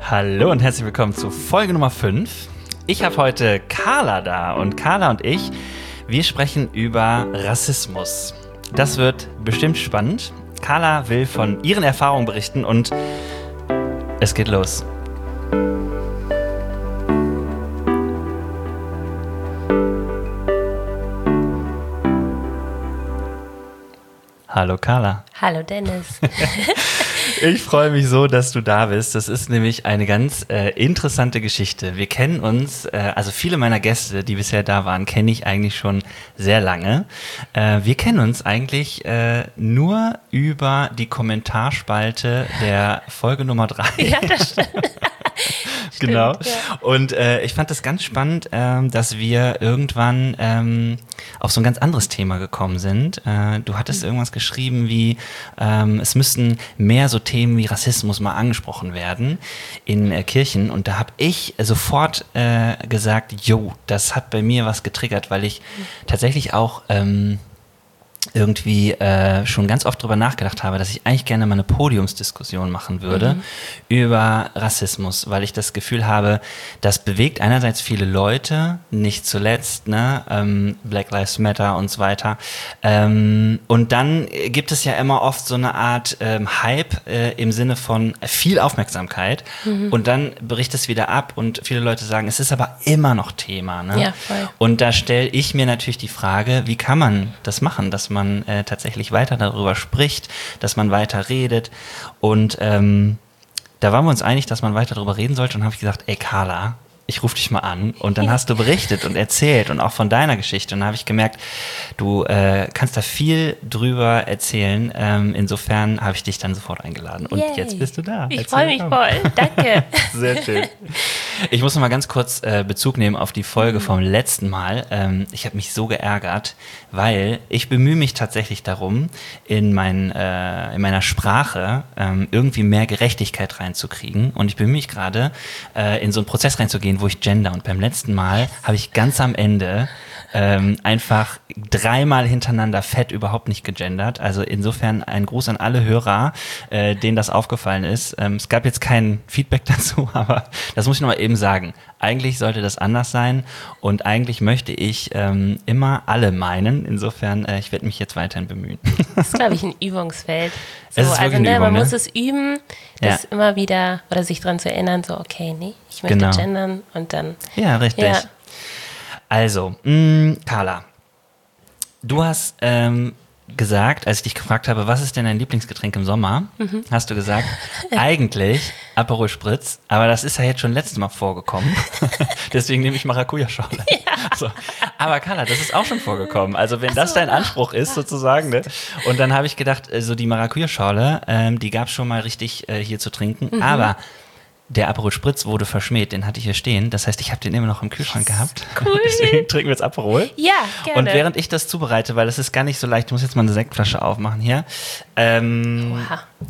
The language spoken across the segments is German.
Hallo und herzlich willkommen zu Folge Nummer 5. Ich habe heute Carla da und Carla und ich, wir sprechen über Rassismus. Das wird bestimmt spannend. Carla will von ihren Erfahrungen berichten und es geht los. Hallo Carla. Hallo Dennis. Ich freue mich so, dass du da bist. Das ist nämlich eine ganz interessante Geschichte. Wir kennen uns, also viele meiner Gäste, die bisher da waren, kenne ich eigentlich schon sehr lange. Wir kennen uns eigentlich nur über die Kommentarspalte der Folge Nummer 3. Ja, das stimmt. Genau. Stimmt, ja. Und ich fand das ganz spannend, dass wir irgendwann auf so ein ganz anderes Thema gekommen sind. Du hattest irgendwas geschrieben wie, es müssten mehr so Themen wie Rassismus mal angesprochen werden in Kirchen. Und da habe ich sofort gesagt, jo, das hat bei mir was getriggert, weil ich tatsächlich auch irgendwie schon ganz oft drüber nachgedacht habe, dass ich eigentlich gerne mal eine Podiumsdiskussion machen würde über Rassismus, weil ich das Gefühl habe, das bewegt einerseits viele Leute, nicht zuletzt, ne, Black Lives Matter und so weiter. Und dann gibt es ja immer oft so eine Art Hype im Sinne von viel Aufmerksamkeit und dann bricht es wieder ab und viele Leute sagen, es ist aber immer noch Thema. Ne? Ja, voll. Und da stelle ich mir natürlich die Frage, wie kann man das machen, dass man tatsächlich weiter darüber spricht, dass man weiter redet und da waren wir uns einig, dass man weiter darüber reden sollte und habe ich gesagt, ey Carla, ich rufe dich mal an und dann hast du berichtet und erzählt und auch von deiner Geschichte und dann habe ich gemerkt, du kannst da viel drüber erzählen, insofern habe ich dich dann sofort eingeladen und jetzt bist du da. Ich freue mich voll, danke. Sehr schön. Ich muss noch mal ganz kurz Bezug nehmen auf die Folge vom letzten Mal. Ich habe mich so geärgert, weil ich bemühe mich tatsächlich darum, in meiner Sprache irgendwie mehr Gerechtigkeit reinzukriegen und ich bemühe mich gerade, in so einen Prozess reinzugehen, wo ich gender und beim letzten Mal habe ich ganz am Ende einfach 3-mal hintereinander fett überhaupt nicht gegendert. Also insofern ein Gruß an alle Hörer, denen das aufgefallen ist. Es gab jetzt kein Feedback dazu, aber das muss ich nochmal eben sagen. Eigentlich sollte das anders sein und eigentlich möchte ich immer alle meinen. Insofern, ich werde mich jetzt weiterhin bemühen. Das ist, glaube ich, ein Übungsfeld. So, es ist also eine Übung, man ne? muss es üben, das immer wieder, oder sich daran zu erinnern, so okay, nee, ich möchte gendern und dann. Ja, richtig. Ja. Also, Carla, du hast gesagt, als ich dich gefragt habe, was ist denn dein Lieblingsgetränk im Sommer, hast du gesagt, eigentlich Aperol Spritz, aber das ist ja jetzt schon letztes Mal vorgekommen, deswegen nehme ich Maracuja-Schorle. Ja. So. Aber Carla, das ist auch schon vorgekommen, also wenn das dein Anspruch ist sozusagen, ne? Und dann habe ich gedacht, so die Maracuja-Schorle, die gab es schon mal richtig hier zu trinken, aber der Aperol Spritz wurde verschmäht, den hatte ich hier stehen. Das heißt, ich habe den immer noch im Kühlschrank gehabt. Cool. Deswegen trinken wir jetzt Aperol. Ja, gerne. Und während ich das zubereite, weil das ist gar nicht so leicht, ich muss jetzt mal eine Sektflasche aufmachen hier, dann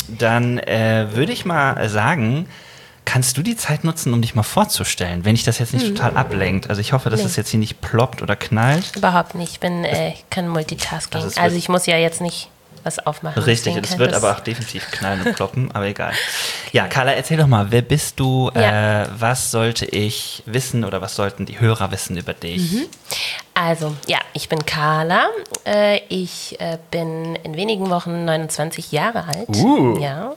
würde ich mal sagen, kannst du die Zeit nutzen, um dich mal vorzustellen, wenn ich das jetzt nicht total ablenkt? Also ich hoffe, dass das jetzt hier nicht ploppt oder knallt. Überhaupt nicht. Ich bin kann Multitasking. Also ich muss ja jetzt nicht was aufmachen. Richtig, es wird aber auch definitiv knallen und ploppen, aber egal. Okay. Ja, Carla, erzähl doch mal, wer bist du? Ja. Was sollte ich wissen oder was sollten die Hörer wissen über dich? Also, ja, ich bin Carla. Ich bin in wenigen Wochen 29 Jahre alt. Ja.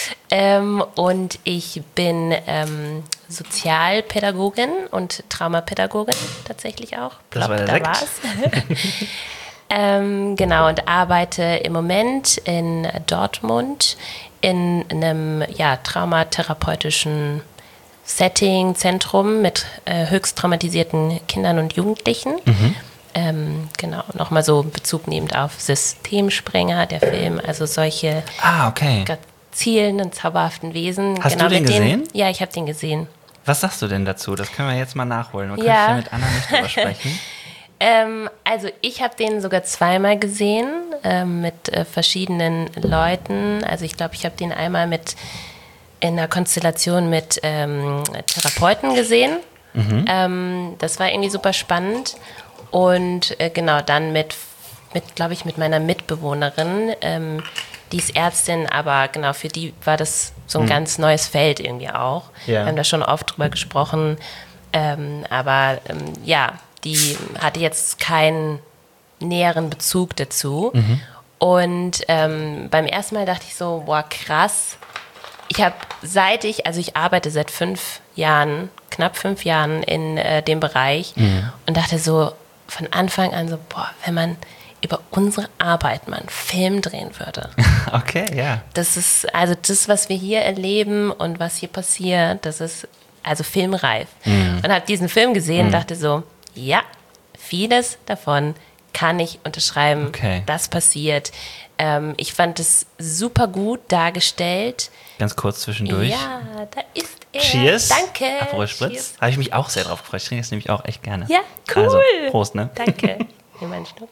Und ich bin Sozialpädagogin und Traumapädagogin tatsächlich auch. Das war der Sekt. Da war's. Genau, und arbeite im Moment in Dortmund in einem traumatherapeutischen Setting, Zentrum mit höchst traumatisierten Kindern und Jugendlichen. Genau, nochmal so Bezug nehmend auf Systemsprenger, der Film, also solche zielenden, zauberhaften Wesen. Hast du den gesehen? Ja, ich habe den gesehen. Was sagst du denn dazu? Das können wir jetzt mal nachholen. Man könnte hier mit Anna nicht drüber sprechen. Also ich habe den sogar 2-mal gesehen mit verschiedenen Leuten. Also ich glaube, ich habe den einmal in einer Konstellation mit Therapeuten gesehen. Das war irgendwie super spannend. Und genau, dann mit meiner Mitbewohnerin, die ist Ärztin, aber genau, für die war das so ein ganz neues Feld irgendwie auch. Ja. Wir haben da schon oft drüber gesprochen, aber die hatte jetzt keinen näheren Bezug dazu. Und beim ersten Mal dachte ich so, boah, krass. Ich arbeite seit 5 Jahren, knapp 5 Jahren in dem Bereich und dachte so von Anfang an so, boah, wenn man über unsere Arbeit mal einen Film drehen würde. Okay, ja. Das ist, also das, was wir hier erleben und was hier passiert, das ist also filmreif. Und habe diesen Film gesehen und dachte so, ja, vieles davon kann ich unterschreiben, das passiert. Ich fand es super gut dargestellt. Ganz kurz zwischendurch. Ja, da ist er. Cheers. Danke. Aperol Spritz. Habe ich mich auch sehr drauf gefreut. Ich trinke das nämlich auch echt gerne. Ja, cool. Also, Prost, ne? Danke. Hier mal einen Schluck.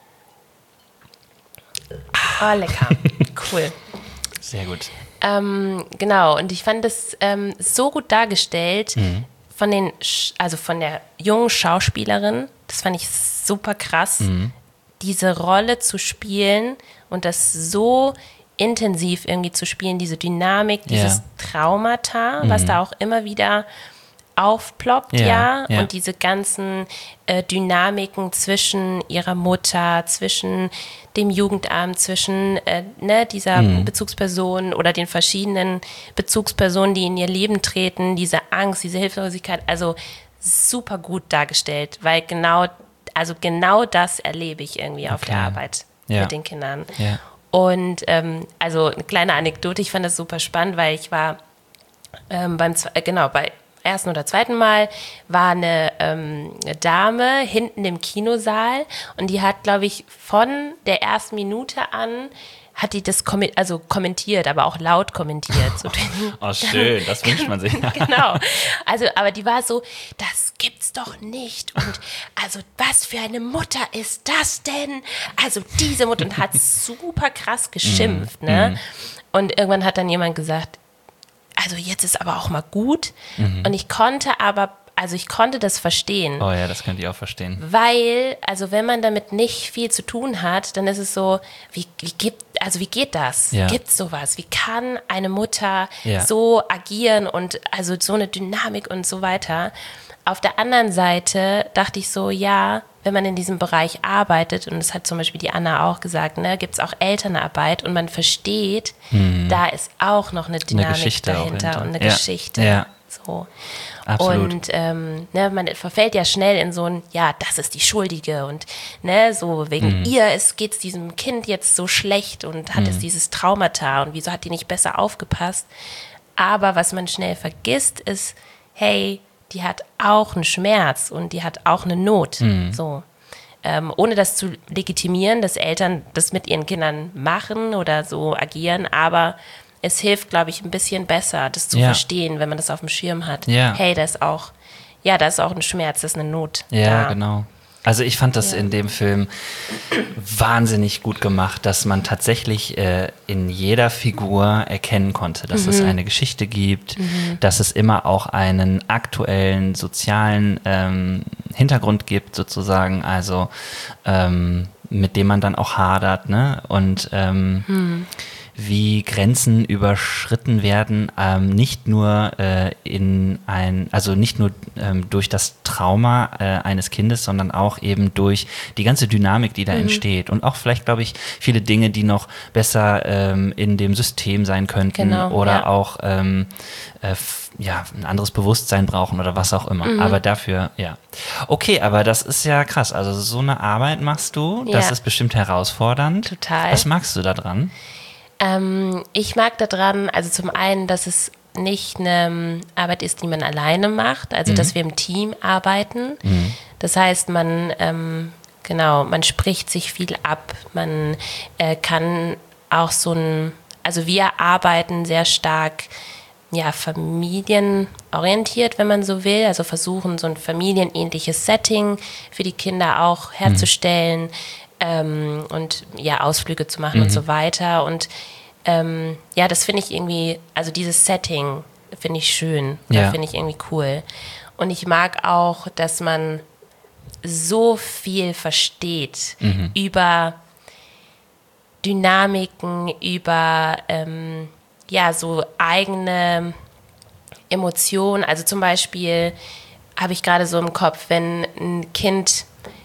Oh, lecker. Cool. Sehr gut. Genau, und ich fand das so gut dargestellt von der jungen Schauspielerin. Das fand ich super krass, diese Rolle zu spielen und das so intensiv irgendwie zu spielen, diese Dynamik, dieses Traumata, was da auch immer wieder aufploppt, und diese ganzen Dynamiken zwischen ihrer Mutter, zwischen dem Jugendamt, zwischen dieser Bezugsperson oder den verschiedenen Bezugspersonen, die in ihr Leben treten, diese Angst, diese Hilflosigkeit, also super gut dargestellt, weil genau das erlebe ich irgendwie auf der Arbeit mit den Kindern. Ja. Und also eine kleine Anekdote, ich fand das super spannend, weil ich war bei ersten oder zweiten Mal war eine Dame hinten im Kinosaal und die hat, glaube ich, von der ersten Minute an hat die das kommentiert, aber auch laut kommentiert. So, oh, schön, das wünscht man sich. Genau. Also, aber die war so, das gibt's doch nicht. Und also, was für eine Mutter ist das denn? Also, diese Mutter, und hat super krass geschimpft, ne? Und irgendwann hat dann jemand gesagt, also jetzt ist aber auch mal gut. Und ich konnte das verstehen. Oh ja, das könnte ich auch verstehen. Weil, also wenn man damit nicht viel zu tun hat, dann ist es so, wie geht das? Ja. Gibt's sowas? Wie kann eine Mutter so agieren und also so eine Dynamik und so weiter? Auf der anderen Seite dachte ich so, ja, wenn man in diesem Bereich arbeitet, und das hat zum Beispiel die Anna auch gesagt, ne, gibt es auch Elternarbeit und man versteht, da ist auch noch eine Dynamik dahinter und eine Geschichte. Ja. So. Absolut. Und man verfällt ja schnell in so ein, ja, das ist die Schuldige und ne, so wegen ihr geht es diesem Kind jetzt so schlecht und hat es dieses Traumata und wieso hat die nicht besser aufgepasst? Aber was man schnell vergisst ist, hey, die hat auch einen Schmerz und die hat auch eine Not. So. Ohne das zu legitimieren, dass Eltern das mit ihren Kindern machen oder so agieren, aber es hilft, glaube ich, ein bisschen besser, das zu verstehen, wenn man das auf dem Schirm hat. Ja. Hey, da ist auch ein Schmerz, da ist eine Not. Ja, da. genau. Also ich fand das in dem Film wahnsinnig gut gemacht, dass man tatsächlich in jeder Figur erkennen konnte, dass es eine Geschichte gibt, dass es immer auch einen aktuellen sozialen Hintergrund gibt sozusagen, also mit dem man dann auch hadert, ne? Und wie Grenzen überschritten werden, nicht nur durch das Trauma eines Kindes, sondern auch eben durch die ganze Dynamik, die da entsteht. Und auch vielleicht, glaube ich, viele Dinge, die noch besser in dem System sein könnten oder auch ein anderes Bewusstsein brauchen oder was auch immer. Aber dafür, Okay, aber das ist ja krass. Also so eine Arbeit machst du, das ist bestimmt herausfordernd. Total. Was magst du da dran? Ich mag daran, also zum einen, dass es nicht eine Arbeit ist, die man alleine macht, also dass wir im Team arbeiten. Das heißt, man spricht sich viel ab, man kann auch also wir arbeiten sehr stark familienorientiert, wenn man so will, also versuchen so ein familienähnliches Setting für die Kinder auch herzustellen, und Ausflüge zu machen und so weiter. Und das finde ich irgendwie, also dieses Setting finde ich schön, finde ich irgendwie cool. Und ich mag auch, dass man so viel versteht über Dynamiken, über ja, so eigene Emotionen, also zum Beispiel habe ich gerade so im Kopf, wenn ein Kind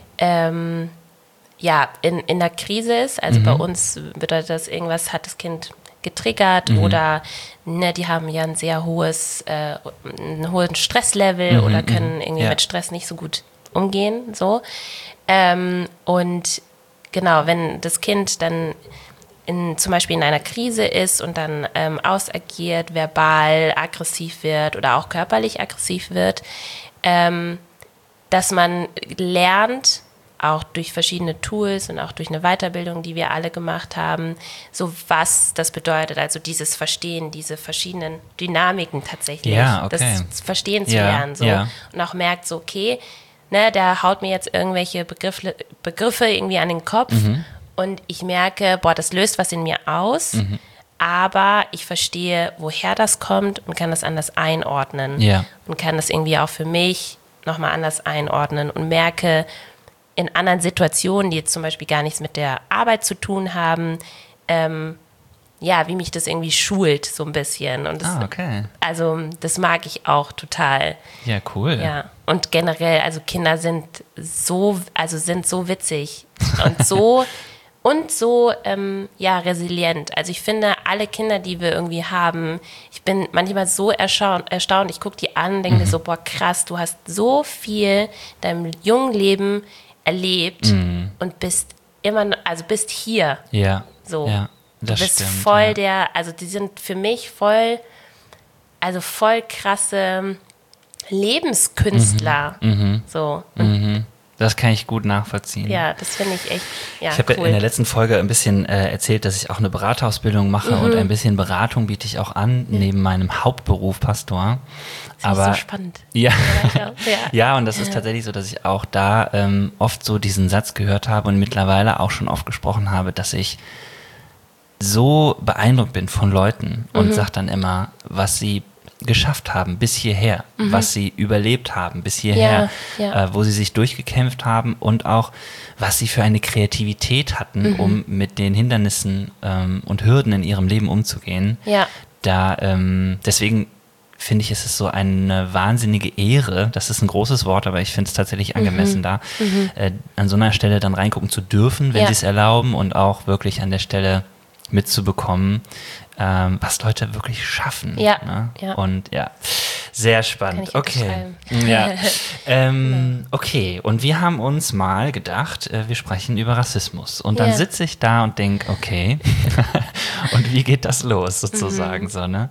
ja, in der Krise ist, also bei uns bedeutet das, irgendwas hat das Kind getriggert oder ne, die haben ja ein sehr hohes, einen hohen Stresslevel oder können irgendwie mit Stress nicht so gut umgehen, so. Und genau, wenn das Kind dann zum Beispiel in einer Krise ist und dann ausagiert, verbal aggressiv wird oder auch körperlich aggressiv wird, dass man lernt, auch durch verschiedene Tools und auch durch eine Weiterbildung, die wir alle gemacht haben, so was das bedeutet, also dieses Verstehen, diese verschiedenen Dynamiken tatsächlich, das Verstehen zu lernen, so. Und auch merkt so, okay, ne, der haut mir jetzt irgendwelche Begriffe irgendwie an den Kopf und ich merke, boah, das löst was in mir aus, aber ich verstehe, woher das kommt und kann das anders einordnen und kann das irgendwie auch für mich nochmal anders einordnen und merke, in anderen Situationen, die jetzt zum Beispiel gar nichts mit der Arbeit zu tun haben, ja, wie mich das irgendwie schult, so ein bisschen. Und das, also das mag ich auch total. Ja, cool. Ja, und generell, also Kinder sind so witzig und so ja, resilient. Also ich finde, alle Kinder, die wir irgendwie haben, ich bin manchmal so erstaunt. Ich gucke die an, denke mir so, boah, krass, du hast so viel in deinem jungen Leben erlebt und bist bist hier. Ja. So. Ja, das du bist stimmt, voll also die sind für mich voll krasse Lebenskünstler. So. Das kann ich gut nachvollziehen. Ja, das finde ich echt, ja, ich habe cool. in der letzten Folge ein bisschen erzählt, dass ich auch eine Beraterausbildung mache und ein bisschen Beratung biete ich auch an, neben meinem Hauptberuf Pastor. Das ist so spannend. Ja, ja, und das ist tatsächlich so, dass ich auch da oft so diesen Satz gehört habe und mittlerweile auch schon oft gesprochen habe, dass ich so beeindruckt bin von Leuten und sage dann immer, was sie geschafft haben bis hierher, was sie überlebt haben bis hierher, wo sie sich durchgekämpft haben und auch, was sie für eine Kreativität hatten, um mit den Hindernissen und Hürden in ihrem Leben umzugehen. Ja. Deswegen finde ich, ist es so eine wahnsinnige Ehre, das ist ein großes Wort, aber ich finde es tatsächlich angemessen da, an so einer Stelle dann reingucken zu dürfen, wenn sie es erlauben und auch wirklich an der Stelle mitzubekommen, was Leute wirklich schaffen. Ja, ne? ja. Und ja, sehr spannend. Okay. Ja. Okay, und wir haben uns mal gedacht, wir sprechen über Rassismus. Und dann sitze ich da und denke, okay, und wie geht das los sozusagen so, ne?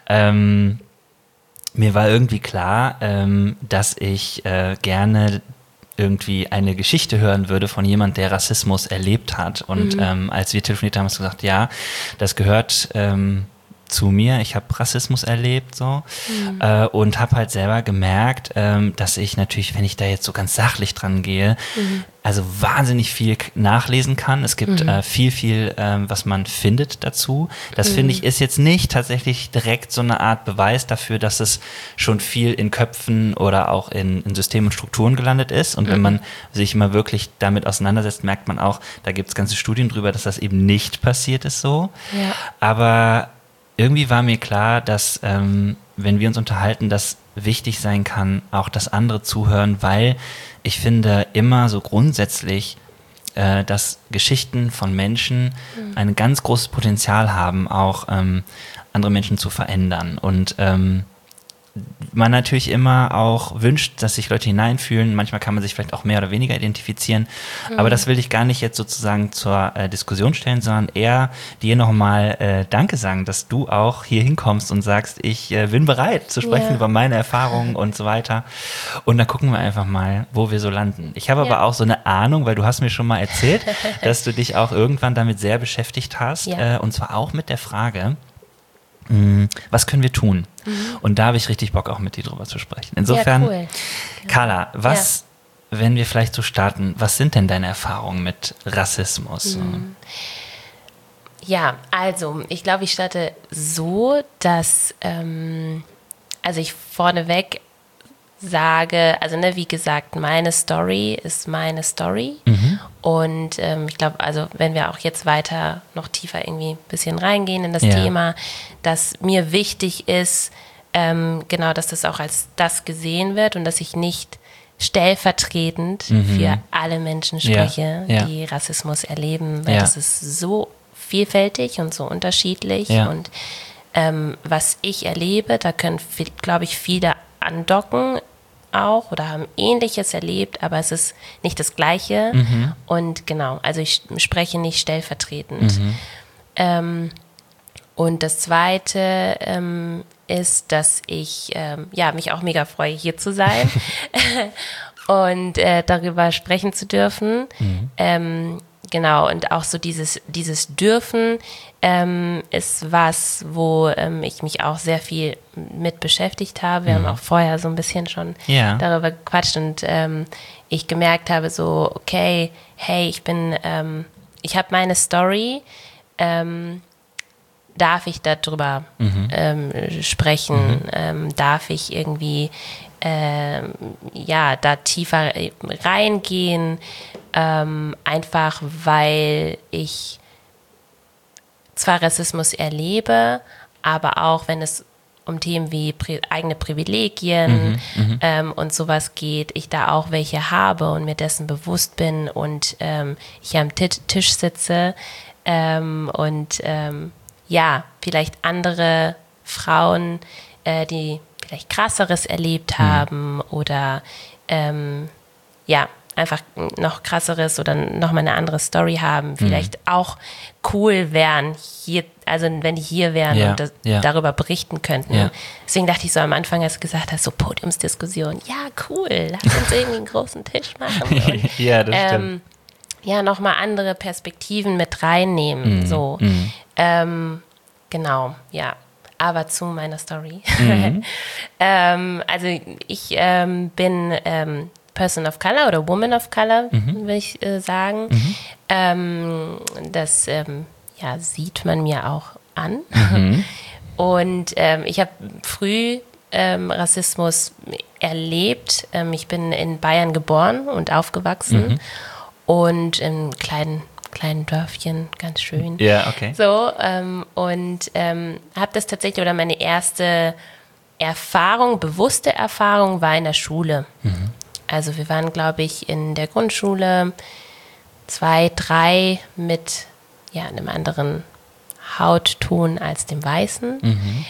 Mir war irgendwie klar, dass ich gerne irgendwie eine Geschichte hören würde von jemand, der Rassismus erlebt hat. Und als wir telefoniert haben, hast du gesagt, ja, das gehört zu mir. Ich habe Rassismus erlebt so und habe halt selber gemerkt, dass ich natürlich, wenn ich da jetzt so ganz sachlich dran gehe, also wahnsinnig viel nachlesen kann. Es gibt viel, was man findet dazu. Das finde ich ist jetzt nicht tatsächlich direkt so eine Art Beweis dafür, dass es schon viel in Köpfen oder auch in Systemen und Strukturen gelandet ist. Und wenn man sich mal wirklich damit auseinandersetzt, merkt man auch, da gibt es ganze Studien drüber, dass das eben nicht passiert ist so. Ja. Aber irgendwie war mir klar, dass wenn wir uns unterhalten, das wichtig sein kann, auch das andere zuhören, weil ich finde immer so grundsätzlich, dass Geschichten von Menschen ein ganz großes Potenzial haben, auch andere Menschen zu verändern. Und man natürlich immer auch wünscht, dass sich Leute hineinfühlen. Manchmal kann man sich vielleicht auch mehr oder weniger identifizieren. Aber das will ich gar nicht jetzt sozusagen zur Diskussion stellen, sondern eher dir nochmal Danke sagen, dass du auch hier hinkommst und sagst, ich bin bereit zu sprechen über meine Erfahrungen und so weiter. Und dann gucken wir einfach mal, wo wir so landen. Ich habe aber auch so eine Ahnung, weil du hast mir schon mal erzählt, dass du dich auch irgendwann damit sehr beschäftigt hast. Und zwar auch mit der Frage, was können wir tun? Und da habe ich richtig Bock, auch mit dir drüber zu sprechen. Insofern, ja, cool. Carla, wenn wir vielleicht so starten, was sind denn deine Erfahrungen mit Rassismus? Ja, also ich glaube, ich starte so, dass also ich vorneweg sage, also wie gesagt, meine Story ist meine Story Und ich glaube, also wenn wir auch jetzt weiter noch tiefer irgendwie ein bisschen reingehen in das Thema, dass mir wichtig ist, genau, dass das auch als das gesehen wird und dass ich nicht stellvertretend für alle Menschen spreche, die Rassismus erleben, weil das ist so vielfältig und so unterschiedlich und was ich erlebe, da können, glaube ich, viele andocken auch oder haben Ähnliches erlebt, aber es ist nicht das Gleiche. Und genau, also ich spreche nicht stellvertretend. Und das Zweite ist, dass ich mich auch mega freue, hier zu sein und darüber sprechen zu dürfen. Genau, und auch so dieses Dürfen ist was, wo ich mich auch sehr viel mit beschäftigt habe. Wir haben auch vorher so ein bisschen schon darüber gequatscht und ich gemerkt habe so, okay, hey, ich habe meine Story, darf ich darüber sprechen? Darf ich irgendwie da tiefer reingehen? Einfach weil ich zwar Rassismus erlebe, aber auch wenn es um Themen wie eigene Privilegien und sowas geht, ich da auch welche habe und mir dessen bewusst bin und ich am Tisch sitze und vielleicht andere Frauen, die vielleicht Krasseres erlebt haben oder einfach noch Krasseres oder nochmal eine andere Story haben, vielleicht auch cool wären, hier, also wenn die hier wären und darüber berichten könnten. Ja. Deswegen dachte ich so am Anfang, als du gesagt hast, so Podiumsdiskussion, ja cool, lass uns irgendwie einen großen Tisch machen. Und, ja, das stimmt. Nochmal andere Perspektiven mit reinnehmen. So. Genau, ja. Aber zu meiner Story. Also ich bin Person of Color oder Woman of Color, würde ich sagen. Das sieht man mir auch an. Und ich habe früh Rassismus erlebt. Ich bin in Bayern geboren und aufgewachsen und im kleinen Dörfchen, ganz schön. Ja, okay. So, und habe das tatsächlich, oder meine erste Erfahrung, bewusste Erfahrung war in der Schule. Also wir waren, glaube ich, in der Grundschule 2, 3 mit einem anderen Hautton als dem weißen.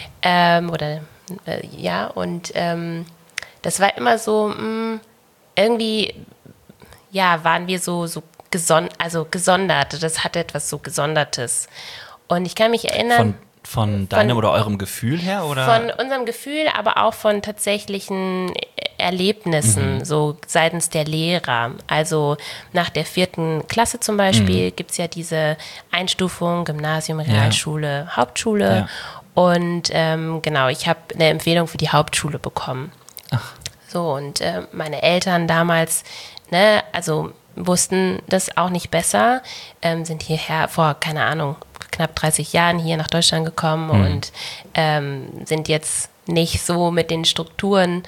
Das war immer so, irgendwie, waren wir so gesondert. Das hatte etwas so Gesondertes. Und ich kann mich erinnern. Von deinem oder eurem Gefühl her? Oder? Von unserem Gefühl, aber auch von tatsächlichen Erlebnissen, so seitens der Lehrer. Also nach der 4. Klasse zum Beispiel gibt es ja diese Einstufung, Gymnasium, Realschule, Hauptschule. Ja. Und ich habe eine Empfehlung für die Hauptschule bekommen. Ach. So, und meine Eltern damals, wussten das auch nicht besser, sind hierher vor, keine Ahnung, knapp 30 Jahren hier nach Deutschland gekommen und sind jetzt nicht so mit den Strukturen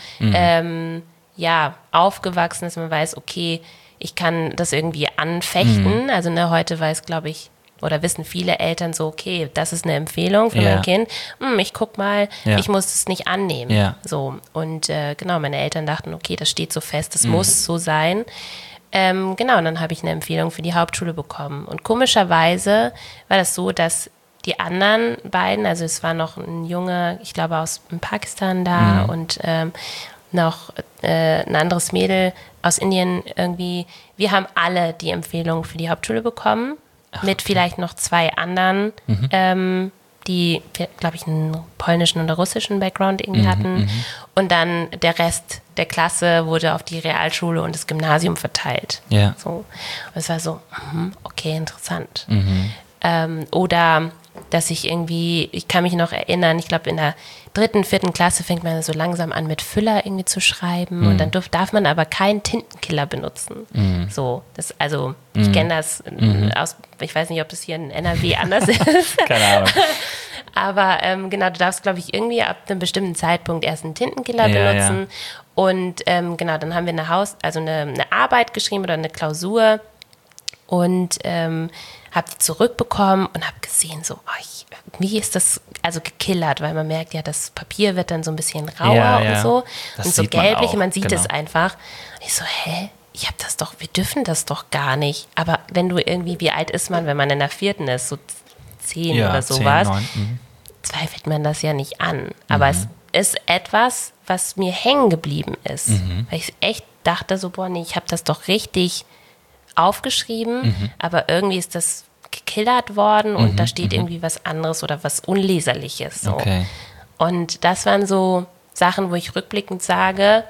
aufgewachsen, dass man weiß, okay, ich kann das irgendwie anfechten. Also heute weiß, glaube ich, oder wissen viele Eltern so, okay, das ist eine Empfehlung für mein Kind. Ich guck mal, ich muss es nicht annehmen. Ja. So. Und meine Eltern dachten, okay, das steht so fest, das muss so sein. Und dann habe ich eine Empfehlung für die Hauptschule bekommen. Und komischerweise war das so, dass die anderen beiden, also es war noch ein Junge, ich glaube aus Pakistan da und noch ein anderes Mädel aus Indien irgendwie, wir haben alle die Empfehlung für die Hauptschule bekommen, mit vielleicht noch 2 anderen, die, glaube ich, einen polnischen oder russischen Background irgendwie hatten. Und dann der Rest der Klasse wurde auf die Realschule und das Gymnasium verteilt. Ja. So. Und es war so, okay, interessant. Oder dass ich kann mich noch erinnern, ich glaube in der 3., 4. Klasse fängt man so langsam an mit Füller irgendwie zu schreiben und dann darf man aber keinen Tintenkiller benutzen. So, ich kenne das aus, ich weiß nicht, ob das hier in NRW anders ist. Keine Ahnung. Aber du darfst, glaube ich, irgendwie ab einem bestimmten Zeitpunkt erst einen Tintenkiller benutzen. Ja. Und dann haben wir eine Arbeit geschrieben oder eine Klausur und habe die zurückbekommen und habe gesehen, so, wie ist das also gekillert, weil man merkt ja, das Papier wird dann so ein bisschen rauer und so Das und so sieht man gelblich auch, und man sieht genau. es einfach. Und ich so, ich habe das doch, wir dürfen das doch gar nicht. Aber wenn du irgendwie, wie alt ist man, wenn man in der 4. ist, so 10 oder 10, sowas, 9, zweifelt man das ja nicht an. Aber es ist etwas, was mir hängen geblieben ist. Weil ich echt dachte so, boah, nee, ich habe das doch richtig aufgeschrieben, aber irgendwie ist das gekillert worden und da steht irgendwie was anderes oder was Unleserliches. So. Okay. Und das waren so Sachen, wo ich rückblickend sage,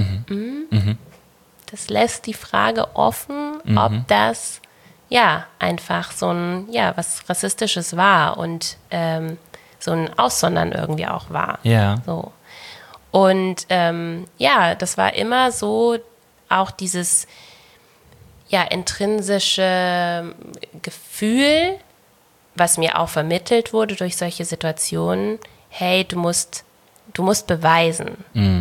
das lässt die Frage offen, ob das ja einfach so ein, ja, was Rassistisches war und so ein Aussondern irgendwie auch war. Ja. So. Und ja, das war immer so auch dieses ja, intrinsische Gefühl, was mir auch vermittelt wurde durch solche Situationen, hey, du musst beweisen.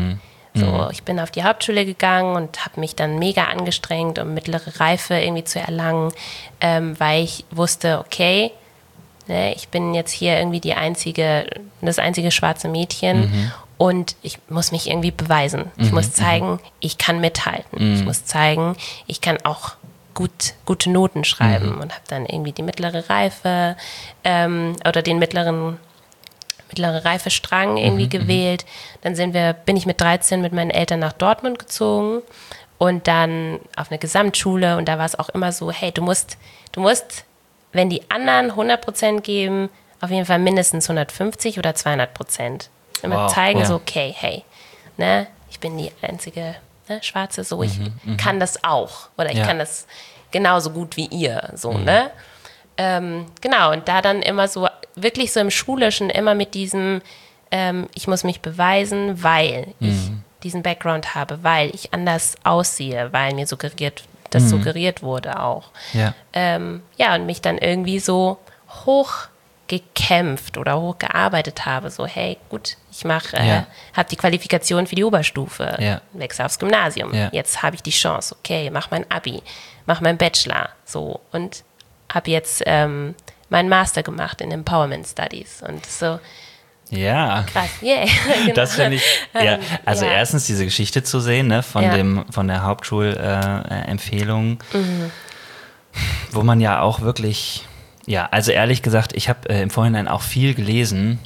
So, ich bin auf die Hauptschule gegangen und habe mich dann mega angestrengt, um mittlere Reife irgendwie zu erlangen, weil ich wusste, okay, ne, ich bin jetzt hier irgendwie das einzige schwarze Mädchen und ich muss mich irgendwie beweisen. Ich muss zeigen, ich kann mithalten. Ich muss zeigen, ich kann auch gute Noten schreiben und habe dann irgendwie die mittlere Reife oder den mittlere Reifestrang irgendwie gewählt. Dann bin ich mit 13 mit meinen Eltern nach Dortmund gezogen und dann auf eine Gesamtschule und da war es auch immer so, hey, du musst, wenn die anderen 100% geben, auf jeden Fall mindestens 150 oder 200%. Immer zeigen, so, okay, hey, ne, ich bin die einzige Schwarze, so, ich kann das auch oder ich kann das genauso gut wie ihr, so, ne. Genau, und da dann immer so, wirklich so im Schulischen, immer mit diesem, ich muss mich beweisen, weil ich diesen Background habe, weil ich anders aussehe, weil mir suggeriert wurde auch. Ja. Ja, und mich dann irgendwie so hochgekämpft oder hochgearbeitet habe, so, hey, gut, ich habe die Qualifikation für die Oberstufe, wechsle aufs Gymnasium, jetzt habe ich die Chance, okay, mach mein Abi, mach meinen Bachelor, so, und habe jetzt meinen Master gemacht in Empowerment Studies und so. Ja. Krass, yeah. Genau. Das finde ich, also erstens diese Geschichte zu sehen, ne, von der Hauptschulempfehlung, wo man ja auch wirklich, also ehrlich gesagt, ich habe im Vorhinein auch viel gelesen.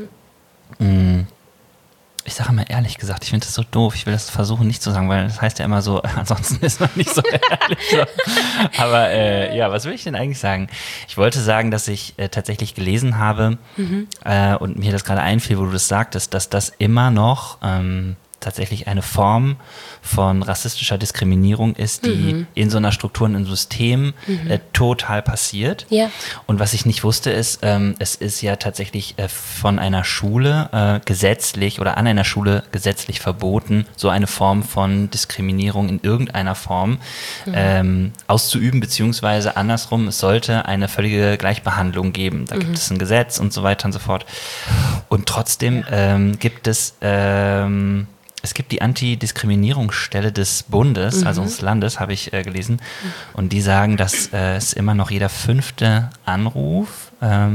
Ich sage mal ehrlich gesagt, ich finde das so doof, ich will das versuchen nicht zu sagen, weil das heißt ja immer so, ansonsten ist man nicht so ehrlich. So. Aber was will ich denn eigentlich sagen? Ich wollte sagen, dass ich tatsächlich gelesen habe und mir das gerade einfiel, wo du das sagtest, dass das immer noch tatsächlich eine Form von rassistischer Diskriminierung ist, die in so einer Struktur, in einem System total passiert. Ja. Und was ich nicht wusste ist, es ist ja tatsächlich von einer Schule gesetzlich oder an einer Schule gesetzlich verboten, so eine Form von Diskriminierung in irgendeiner Form auszuüben, beziehungsweise andersrum, es sollte eine völlige Gleichbehandlung geben. Da gibt es ein Gesetz und so weiter und so fort. Und trotzdem gibt es gibt die Antidiskriminierungsstelle des Bundes, also des Landes, habe ich gelesen. Und die sagen, dass es immer noch jeder 5. Anruf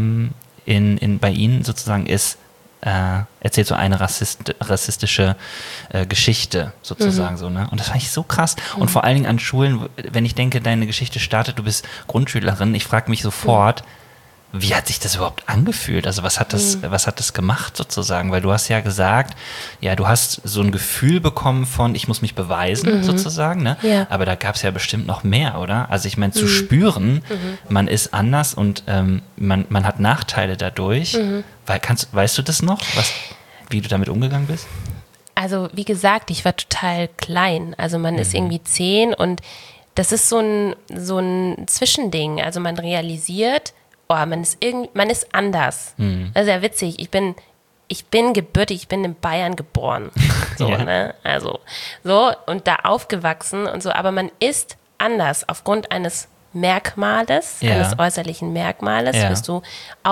bei ihnen sozusagen ist, erzählt so eine rassistische Geschichte sozusagen so, ne? Und das fand ich so krass. Und vor allen Dingen an Schulen, wenn ich denke, deine Geschichte startet, du bist Grundschülerin, ich frage mich sofort, wie hat sich das überhaupt angefühlt? Also was hat das gemacht sozusagen? Weil du hast ja gesagt, du hast so ein Gefühl bekommen von, ich muss mich beweisen sozusagen, ne? Ja. Aber da gab es ja bestimmt noch mehr, oder? Also ich meine, zu spüren, man ist anders und man hat Nachteile dadurch. Weißt du das noch, wie du damit umgegangen bist? Also wie gesagt, ich war total klein. Also man ist irgendwie 10 und das ist so ein Zwischending. Also man realisiert, man ist anders. Das ist ja witzig. Ich bin gebürtig, ich bin in Bayern geboren. So, ne? Also, so, und da aufgewachsen und so, aber man ist anders aufgrund eines Merkmales, eines äußerlichen Merkmales. Bist du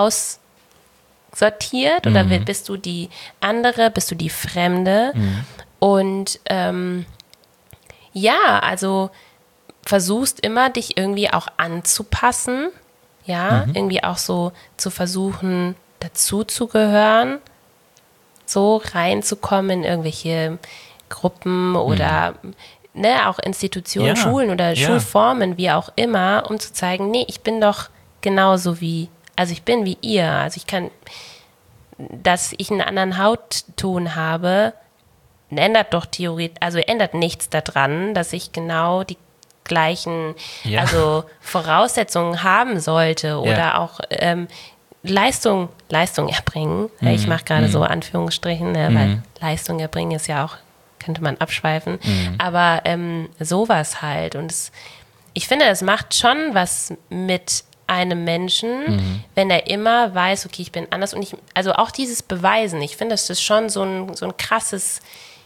aussortiert oder bist du die andere, bist du die Fremde? Und also versuchst immer, dich irgendwie auch anzupassen, ja, irgendwie auch so zu versuchen, dazu zu gehören, so reinzukommen in irgendwelche Gruppen oder auch Institutionen, Schulen oder Schulformen, wie auch immer, um zu zeigen, nee, ich bin doch genauso also ich bin wie ihr, also ich kann, dass ich einen anderen Hautton habe, ändert doch theoretisch, also ändert nichts daran, dass ich genau die gleichen also Voraussetzungen haben sollte oder auch Leistung erbringen. Ich mache gerade so Anführungsstrichen, weil Leistung erbringen ist ja auch, könnte man abschweifen, aber sowas halt. Und ich finde, das macht schon was mit einem Menschen, wenn er immer weiß, okay, ich bin anders. Und also auch dieses Beweisen, ich finde, das ist schon so ein krasses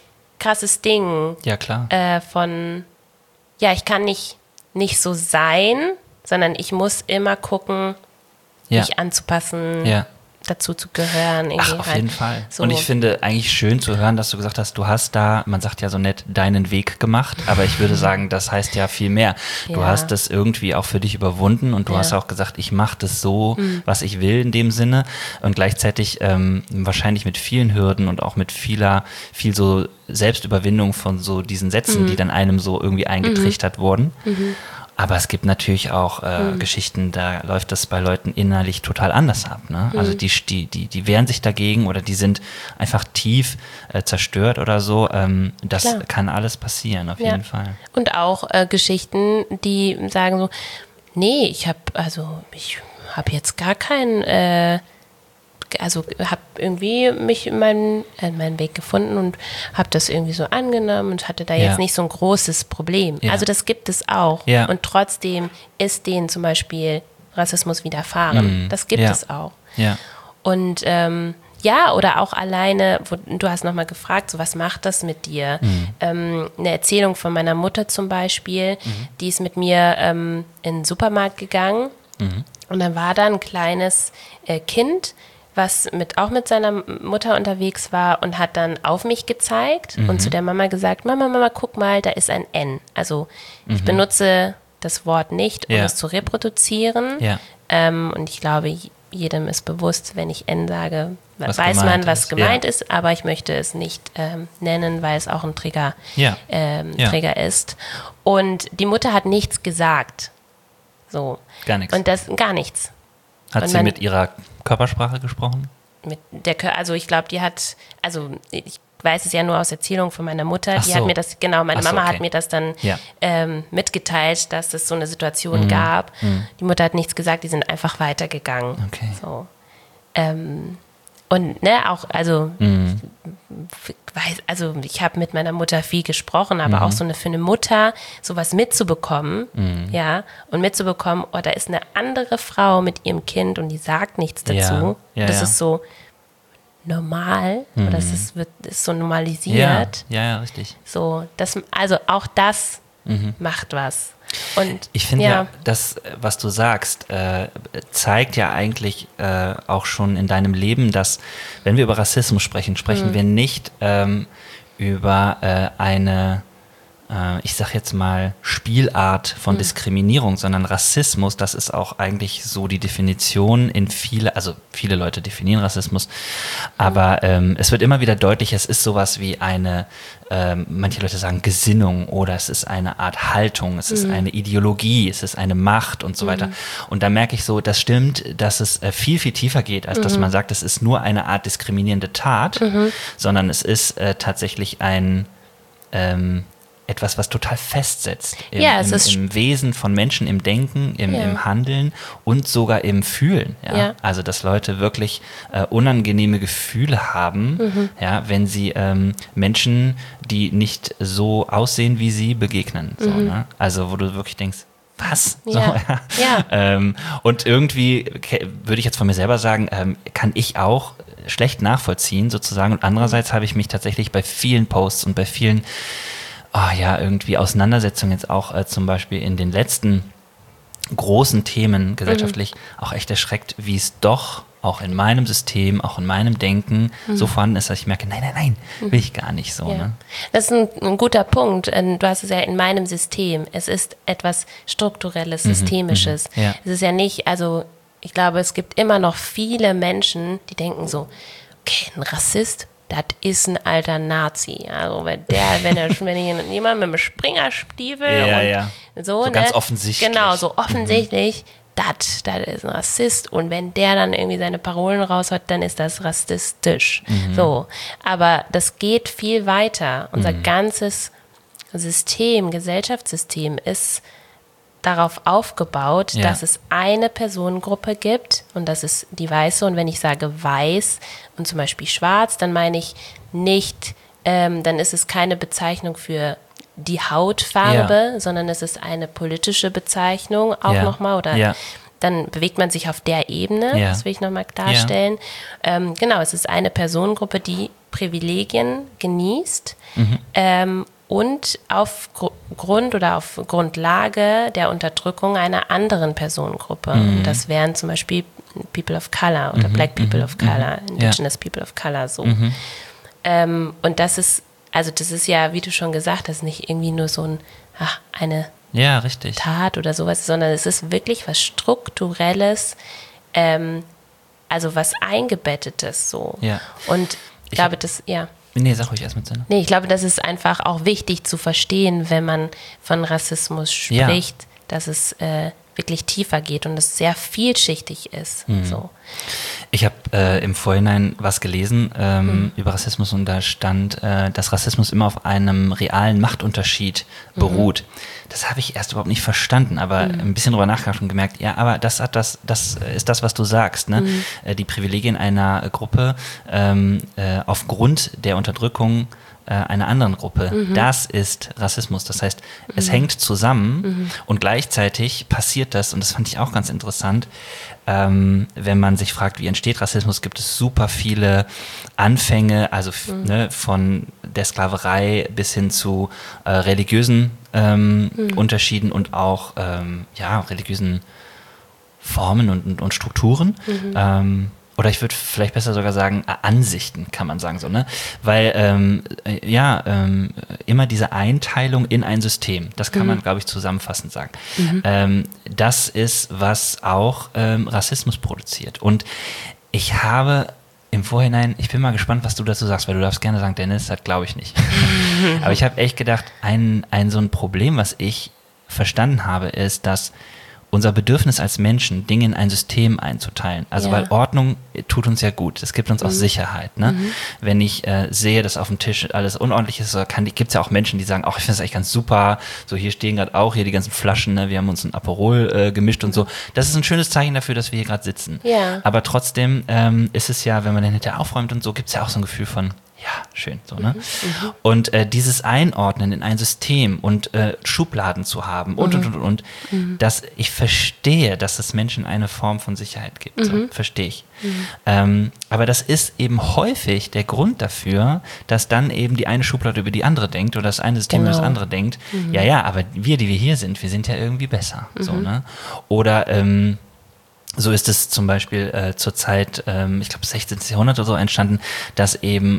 Ding. Ja, klar. Ich kann nicht so sein, sondern ich muss immer gucken, mich anzupassen, dazu zu gehören. Ach, auf jeden Fall. So. Und ich finde eigentlich schön zu hören, dass du gesagt hast, du hast da, man sagt ja so nett, deinen Weg gemacht, aber ich würde sagen, das heißt ja viel mehr. Du hast das irgendwie auch für dich überwunden und du hast auch gesagt, ich mache das so, was ich will in dem Sinne und gleichzeitig wahrscheinlich mit vielen Hürden und auch mit viel so Selbstüberwindung von so diesen Sätzen, die dann einem so irgendwie eingetrichtert wurden. Aber es gibt natürlich auch Geschichten, da läuft das bei Leuten innerlich total anders ab. Ne? Also die wehren sich dagegen oder die sind einfach tief zerstört oder so. Das kann alles passieren, auf jeden Fall. Und auch Geschichten, die sagen so, nee, ich habe jetzt gar keinen... Also habe irgendwie mich in meinen Weg gefunden und habe das irgendwie so angenommen und hatte da jetzt nicht so ein großes Problem. Ja. Also das gibt es auch. Ja. Und trotzdem ist denen zum Beispiel Rassismus widerfahren. Das gibt es auch. Ja. Und oder auch alleine, du hast nochmal gefragt, so was macht das mit dir? Eine Erzählung von meiner Mutter zum Beispiel, die ist mit mir in den Supermarkt gegangen und dann war da ein kleines Kind, was auch mit seiner Mutter unterwegs war und hat dann auf mich gezeigt und zu der Mama gesagt, Mama, guck mal, da ist ein N. Also ich benutze das Wort nicht, um es zu reproduzieren. Ja. Und ich glaube, jedem ist bewusst, wenn ich N sage, weiß man, was gemeint ist, aber ich möchte es nicht nennen, weil es auch ein Trigger ist. Und die Mutter hat nichts gesagt. So. Gar nichts. Und das, gar nichts. Hat sie mit ihrer Körpersprache gesprochen? Also ich glaube, ich weiß es ja nur aus Erzählung von meiner Mutter, hat mir das, meine Mama hat mir das dann mitgeteilt, dass es so eine Situation gab. Die Mutter hat nichts gesagt, die sind einfach weitergegangen. Okay. So. Und auch, ich habe mit meiner Mutter viel gesprochen, aber auch für eine Mutter sowas mitzubekommen, und mitzubekommen, da ist eine andere Frau mit ihrem Kind und die sagt nichts dazu. Das ist so normal, oder es ist so normalisiert. Ja, richtig. So, auch das macht was. Und ich finde das, was du sagst, zeigt ja eigentlich auch schon in deinem Leben, dass, wenn wir über Rassismus sprechen wir nicht über eine, ich sag jetzt mal, Spielart von Diskriminierung, sondern Rassismus, das ist auch eigentlich so die Definition viele Leute definieren Rassismus, aber es wird immer wieder deutlich, es ist sowas wie eine, manche Leute sagen Gesinnung oder es ist eine Art Haltung, es ist eine Ideologie, es ist eine Macht und so weiter. Und da merke ich so, das stimmt, dass es viel, viel tiefer geht, als dass man sagt, es ist nur eine Art diskriminierende Tat, sondern es ist tatsächlich etwas, was total festsetzt im Wesen von Menschen, im Denken, im Handeln und sogar im Fühlen. Ja? Ja. Also, dass Leute wirklich unangenehme Gefühle haben, wenn sie Menschen, die nicht so aussehen wie sie, begegnen. So, ne? Also, wo du wirklich denkst, was? Ja. So, und irgendwie würde ich jetzt von mir selber sagen, kann ich auch schlecht nachvollziehen sozusagen. Und andererseits habe ich mich tatsächlich bei vielen Posts und bei vielen irgendwie Auseinandersetzungen jetzt auch zum Beispiel in den letzten großen Themen gesellschaftlich auch echt erschreckt, wie es doch auch in meinem System, auch in meinem Denken so vorhanden ist, dass ich merke, nein, will ich gar nicht so. Ja. Ne? Das ist ein guter Punkt. Du hast es ja in meinem System. Es ist etwas Strukturelles, Systemisches. Ja. Es ist ja nicht, also ich glaube, es gibt immer noch viele Menschen, die denken so, okay, ein Rassist, das ist ein alter Nazi. Also wenn jemand mit einem Springerstiefel und so, ganz offensichtlich. Genau, so offensichtlich, das ist ein Rassist. Und wenn der dann irgendwie seine Parolen raushaut, dann ist das rassistisch. So, aber das geht viel weiter. Unser ganzes System, Gesellschaftssystem ist darauf aufgebaut, dass es eine Personengruppe gibt und das ist die Weiße. Und wenn ich sage weiß und zum Beispiel schwarz, dann meine ich nicht, dann ist es keine Bezeichnung für die Hautfarbe, sondern es ist eine politische Bezeichnung auch nochmal oder dann bewegt man sich auf der Ebene, das will ich nochmal klarstellen. Genau, es ist eine Personengruppe, die Privilegien genießt und auf Grund oder auf Grundlage der Unterdrückung einer anderen Personengruppe. Und das wären zum Beispiel People of Color oder Black People of Color, Indigenous People of Color, so. Und das ist ja, wie du schon gesagt hast, nicht irgendwie nur so eine Tat oder sowas, sondern es ist wirklich was Strukturelles, also was Eingebettetes so. Ja. Und ich glaube, Nee, sag ruhig erst mit Sinn. Nee, ich glaube, das ist einfach auch wichtig zu verstehen, wenn man von Rassismus spricht, dass es wirklich tiefer geht und es sehr vielschichtig ist. So. Ich habe im Vorhinein was gelesen über Rassismus und da stand, dass Rassismus immer auf einem realen Machtunterschied beruht. Das habe ich erst überhaupt nicht verstanden, aber ein bisschen drüber nachgedacht und gemerkt, ja, aber das ist das, was du sagst. Ne? Die Privilegien einer Gruppe aufgrund der Unterdrückung einer anderen Gruppe. Das ist Rassismus. Das heißt, es hängt zusammen und gleichzeitig passiert das, und das fand ich auch ganz interessant, wenn man sich fragt, wie entsteht Rassismus, gibt es super viele Anfänge, also von der Sklaverei bis hin zu religiösen Unterschieden und auch religiösen Formen und Strukturen. Oder ich würde vielleicht besser sogar sagen, Ansichten, kann man sagen so, ne? Weil, immer diese Einteilung in ein System, das kann man, glaube ich, zusammenfassend sagen. Das ist, was auch Rassismus produziert. Und ich habe im Vorhinein, ich bin mal gespannt, was du dazu sagst, weil du darfst gerne sagen, Dennis, das glaube ich nicht. Aber ich habe echt gedacht, so ein Problem, was ich verstanden habe, ist, dass unser Bedürfnis als Menschen, Dinge in ein System einzuteilen. Also weil Ordnung tut uns ja gut. Es gibt uns auch Sicherheit. Ne? Wenn ich sehe, dass auf dem Tisch alles unordentlich ist, gibt es ja auch Menschen, die sagen, ich finde das eigentlich ganz super. So, hier stehen gerade auch hier die ganzen Flaschen. Ne? Wir haben uns ein Aperol gemischt und so. Das ist ein schönes Zeichen dafür, dass wir hier gerade sitzen. Ja. Aber trotzdem ist es ja, wenn man dann hinterher aufräumt und so, gibt es ja auch so ein Gefühl von, ja, schön, so, ne? Und dieses Einordnen in ein System und Schubladen zu haben und, dass ich verstehe, dass es Menschen eine Form von Sicherheit gibt, so, verstehe ich. Aber das ist eben häufig der Grund dafür, dass dann eben die eine Schublade über die andere denkt oder das eine System über das andere denkt, aber wir, die wir hier sind, wir sind ja irgendwie besser, so, ne? Oder, so ist es zum Beispiel zur Zeit, ich glaube 16. Jahrhundert oder so entstanden, dass eben,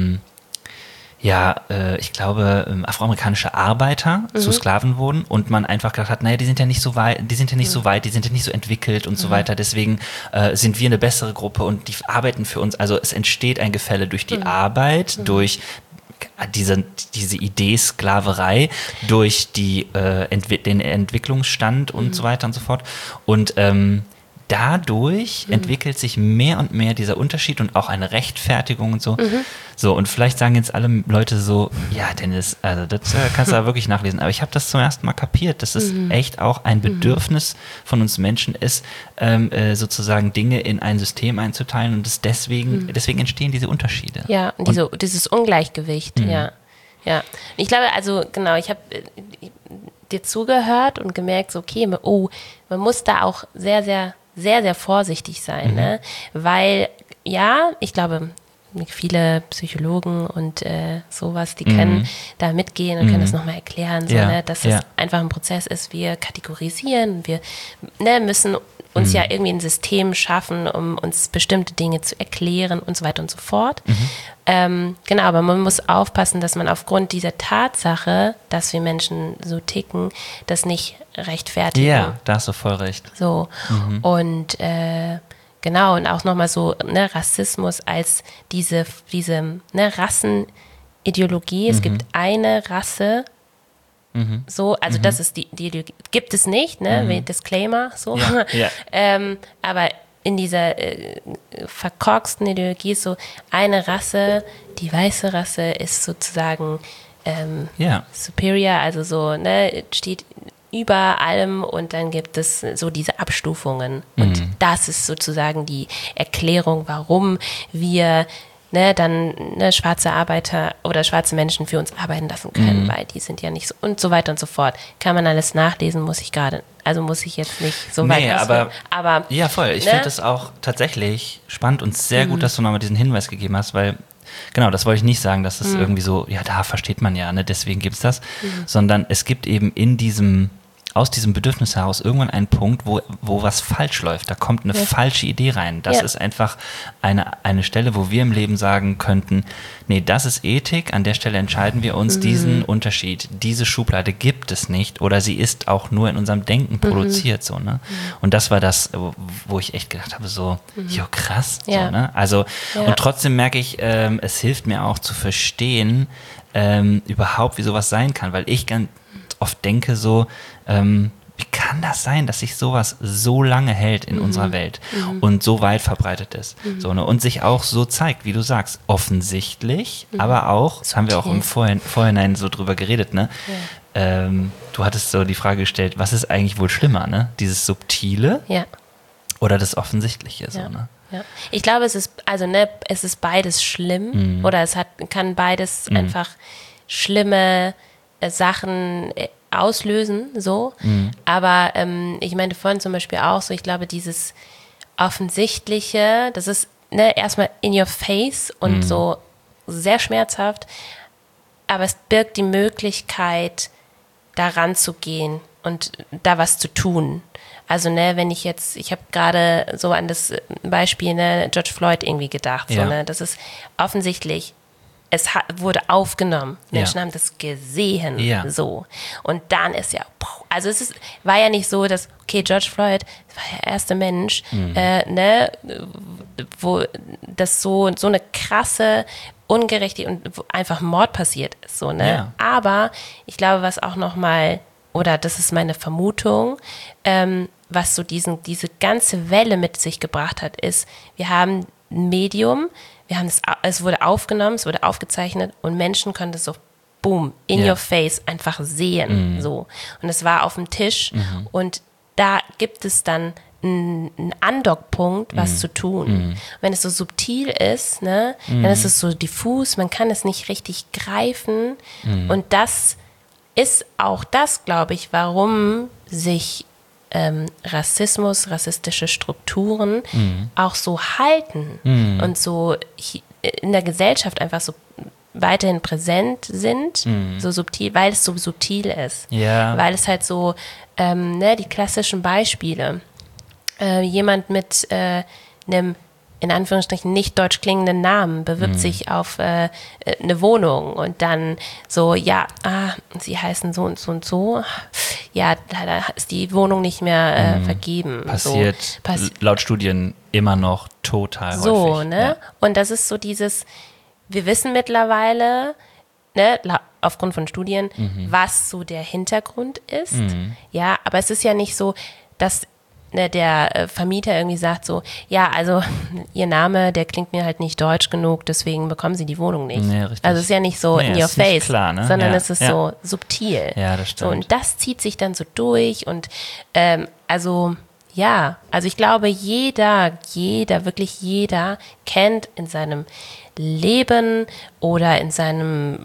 ich glaube, afroamerikanische Arbeiter zu Sklaven wurden und man einfach gedacht hat, naja, die sind ja nicht so weit, die sind ja nicht so entwickelt und so weiter, deswegen sind wir eine bessere Gruppe und die arbeiten für uns. Also es entsteht ein Gefälle durch die Arbeit, durch diese Idee Sklaverei, durch den Entwicklungsstand und so weiter und so fort. Und dadurch entwickelt sich mehr und mehr dieser Unterschied und auch eine Rechtfertigung und so. So, und vielleicht sagen jetzt alle Leute so, ja, Dennis, also das kannst du da wirklich nachlesen. Aber ich habe das zum ersten Mal kapiert, dass es echt auch ein Bedürfnis von uns Menschen ist, sozusagen Dinge in ein System einzuteilen und deswegen entstehen diese Unterschiede. Ja, und dieses Ungleichgewicht, ja. Ich glaube, also genau, ich habe dir zugehört und gemerkt, so, okay, man muss da auch sehr, sehr, sehr, sehr vorsichtig sein, ne? Weil, ich glaube, viele Psychologen und sowas, die können da mitgehen und können das nochmal erklären, so, ne? Dass es einfach ein Prozess ist, wir kategorisieren, wir müssen uns ja irgendwie ein System schaffen, um uns bestimmte Dinge zu erklären und so weiter und so fort. Genau, aber man muss aufpassen, dass man aufgrund dieser Tatsache, dass wir Menschen so ticken, das nicht rechtfertigen. Ja, da hast du voll recht. So, und genau, und auch nochmal so, ne, Rassismus als diese ne, Rassenideologie. Es gibt eine Rasse, so, also das ist die Ideologie, gibt es nicht, ne, Disclaimer, so. Ja. Aber in dieser verkorksten Ideologie ist so eine Rasse, die weiße Rasse ist sozusagen superior, also so, ne, steht über allem und dann gibt es so diese Abstufungen. Und das ist sozusagen die Erklärung, warum wir dann schwarze Arbeiter oder schwarze Menschen für uns arbeiten lassen können, weil die sind ja nicht so und so weiter und so fort. Kann man alles nachlesen, muss ich jetzt nicht so weit aber ja, voll. Ich finde das auch tatsächlich spannend und sehr gut, dass du nochmal diesen Hinweis gegeben hast, weil genau, das wollte ich nicht sagen, dass es irgendwie so, ja, da versteht man ja, ne, deswegen gibt es das, sondern es gibt eben aus diesem Bedürfnis heraus irgendwann einen Punkt, wo was falsch läuft. Da kommt eine falsche Idee rein. Das ist einfach eine Stelle, wo wir im Leben sagen könnten, nee, das ist Ethik, an der Stelle entscheiden wir uns, diesen Unterschied, diese Schublade gibt es nicht oder sie ist auch nur in unserem Denken produziert. So, ne? Und das war das, wo ich echt gedacht habe, so, jo, krass. Ja. So, ne? Also, und trotzdem merke ich, es hilft mir auch zu verstehen, überhaupt, wie sowas sein kann, weil ich ganz oft denke so, wie kann das sein, dass sich sowas so lange hält in unserer Welt und so weit verbreitet ist? So, ne? Und sich auch so zeigt, wie du sagst, offensichtlich, aber auch, das haben wir auch im Vorhinein so drüber geredet, ne? Ja. Du hattest so die Frage gestellt, was ist eigentlich wohl schlimmer, ne? Dieses Subtile oder das Offensichtliche, so, ne? Ja. Ich glaube, es ist beides schlimm oder kann beides einfach schlimme Sachen auslösen, so. Aber ich meinte vorhin zum Beispiel auch so, ich glaube, dieses Offensichtliche, das ist erstmal in your face und so sehr schmerzhaft, aber es birgt die Möglichkeit, da ranzugehen und da was zu tun. Also, wenn ich habe gerade so an das Beispiel, George Floyd irgendwie gedacht, so, das ist offensichtlich, wurde aufgenommen. Menschen haben das gesehen, so. Und dann ist also war ja nicht so, dass, okay, George Floyd war der erste Mensch, wo das so eine krasse Ungerechtigkeit und einfach Mord passiert ist, so, ne? Ja. Aber ich glaube, was auch nochmal, oder das ist meine Vermutung, was so diese ganze Welle mit sich gebracht hat, ist, wir haben ein Medium, es wurde aufgenommen, es wurde aufgezeichnet und Menschen konnten es so, boom, in your face einfach sehen, so. Und es war auf dem Tisch und da gibt es dann einen Andockpunkt, was zu tun. Wenn es so subtil ist, ne, dann ist es so diffus, man kann es nicht richtig greifen und das ist auch das, glaube ich, warum sich Rassismus, rassistische Strukturen auch so halten und so in der Gesellschaft einfach so weiterhin präsent sind, so subtil, weil es so subtil ist. Ja. Weil es halt so, die klassischen Beispiele, jemand mit einem in Anführungsstrichen nicht deutsch klingenden Namen bewirbt sich auf eine Wohnung und dann so, sie heißen so und so und so, ja, da ist die Wohnung nicht mehr vergeben. Passiert laut Studien immer noch total häufig. So, ne? Ja. Und das ist so dieses, wir wissen mittlerweile, ne, aufgrund von Studien, was so der Hintergrund ist. Ja, aber es ist ja nicht so, dass der Vermieter irgendwie sagt so, ja, also ihr Name, der klingt mir halt nicht deutsch genug, deswegen bekommen sie die Wohnung nicht. Nee, richtig. Also es ist ja nicht so in your face, klar, ne? sondern es ist so subtil. Ja, das stimmt. So, und das zieht sich dann so durch und also ich glaube, wirklich jeder kennt in seinem Leben oder in seinen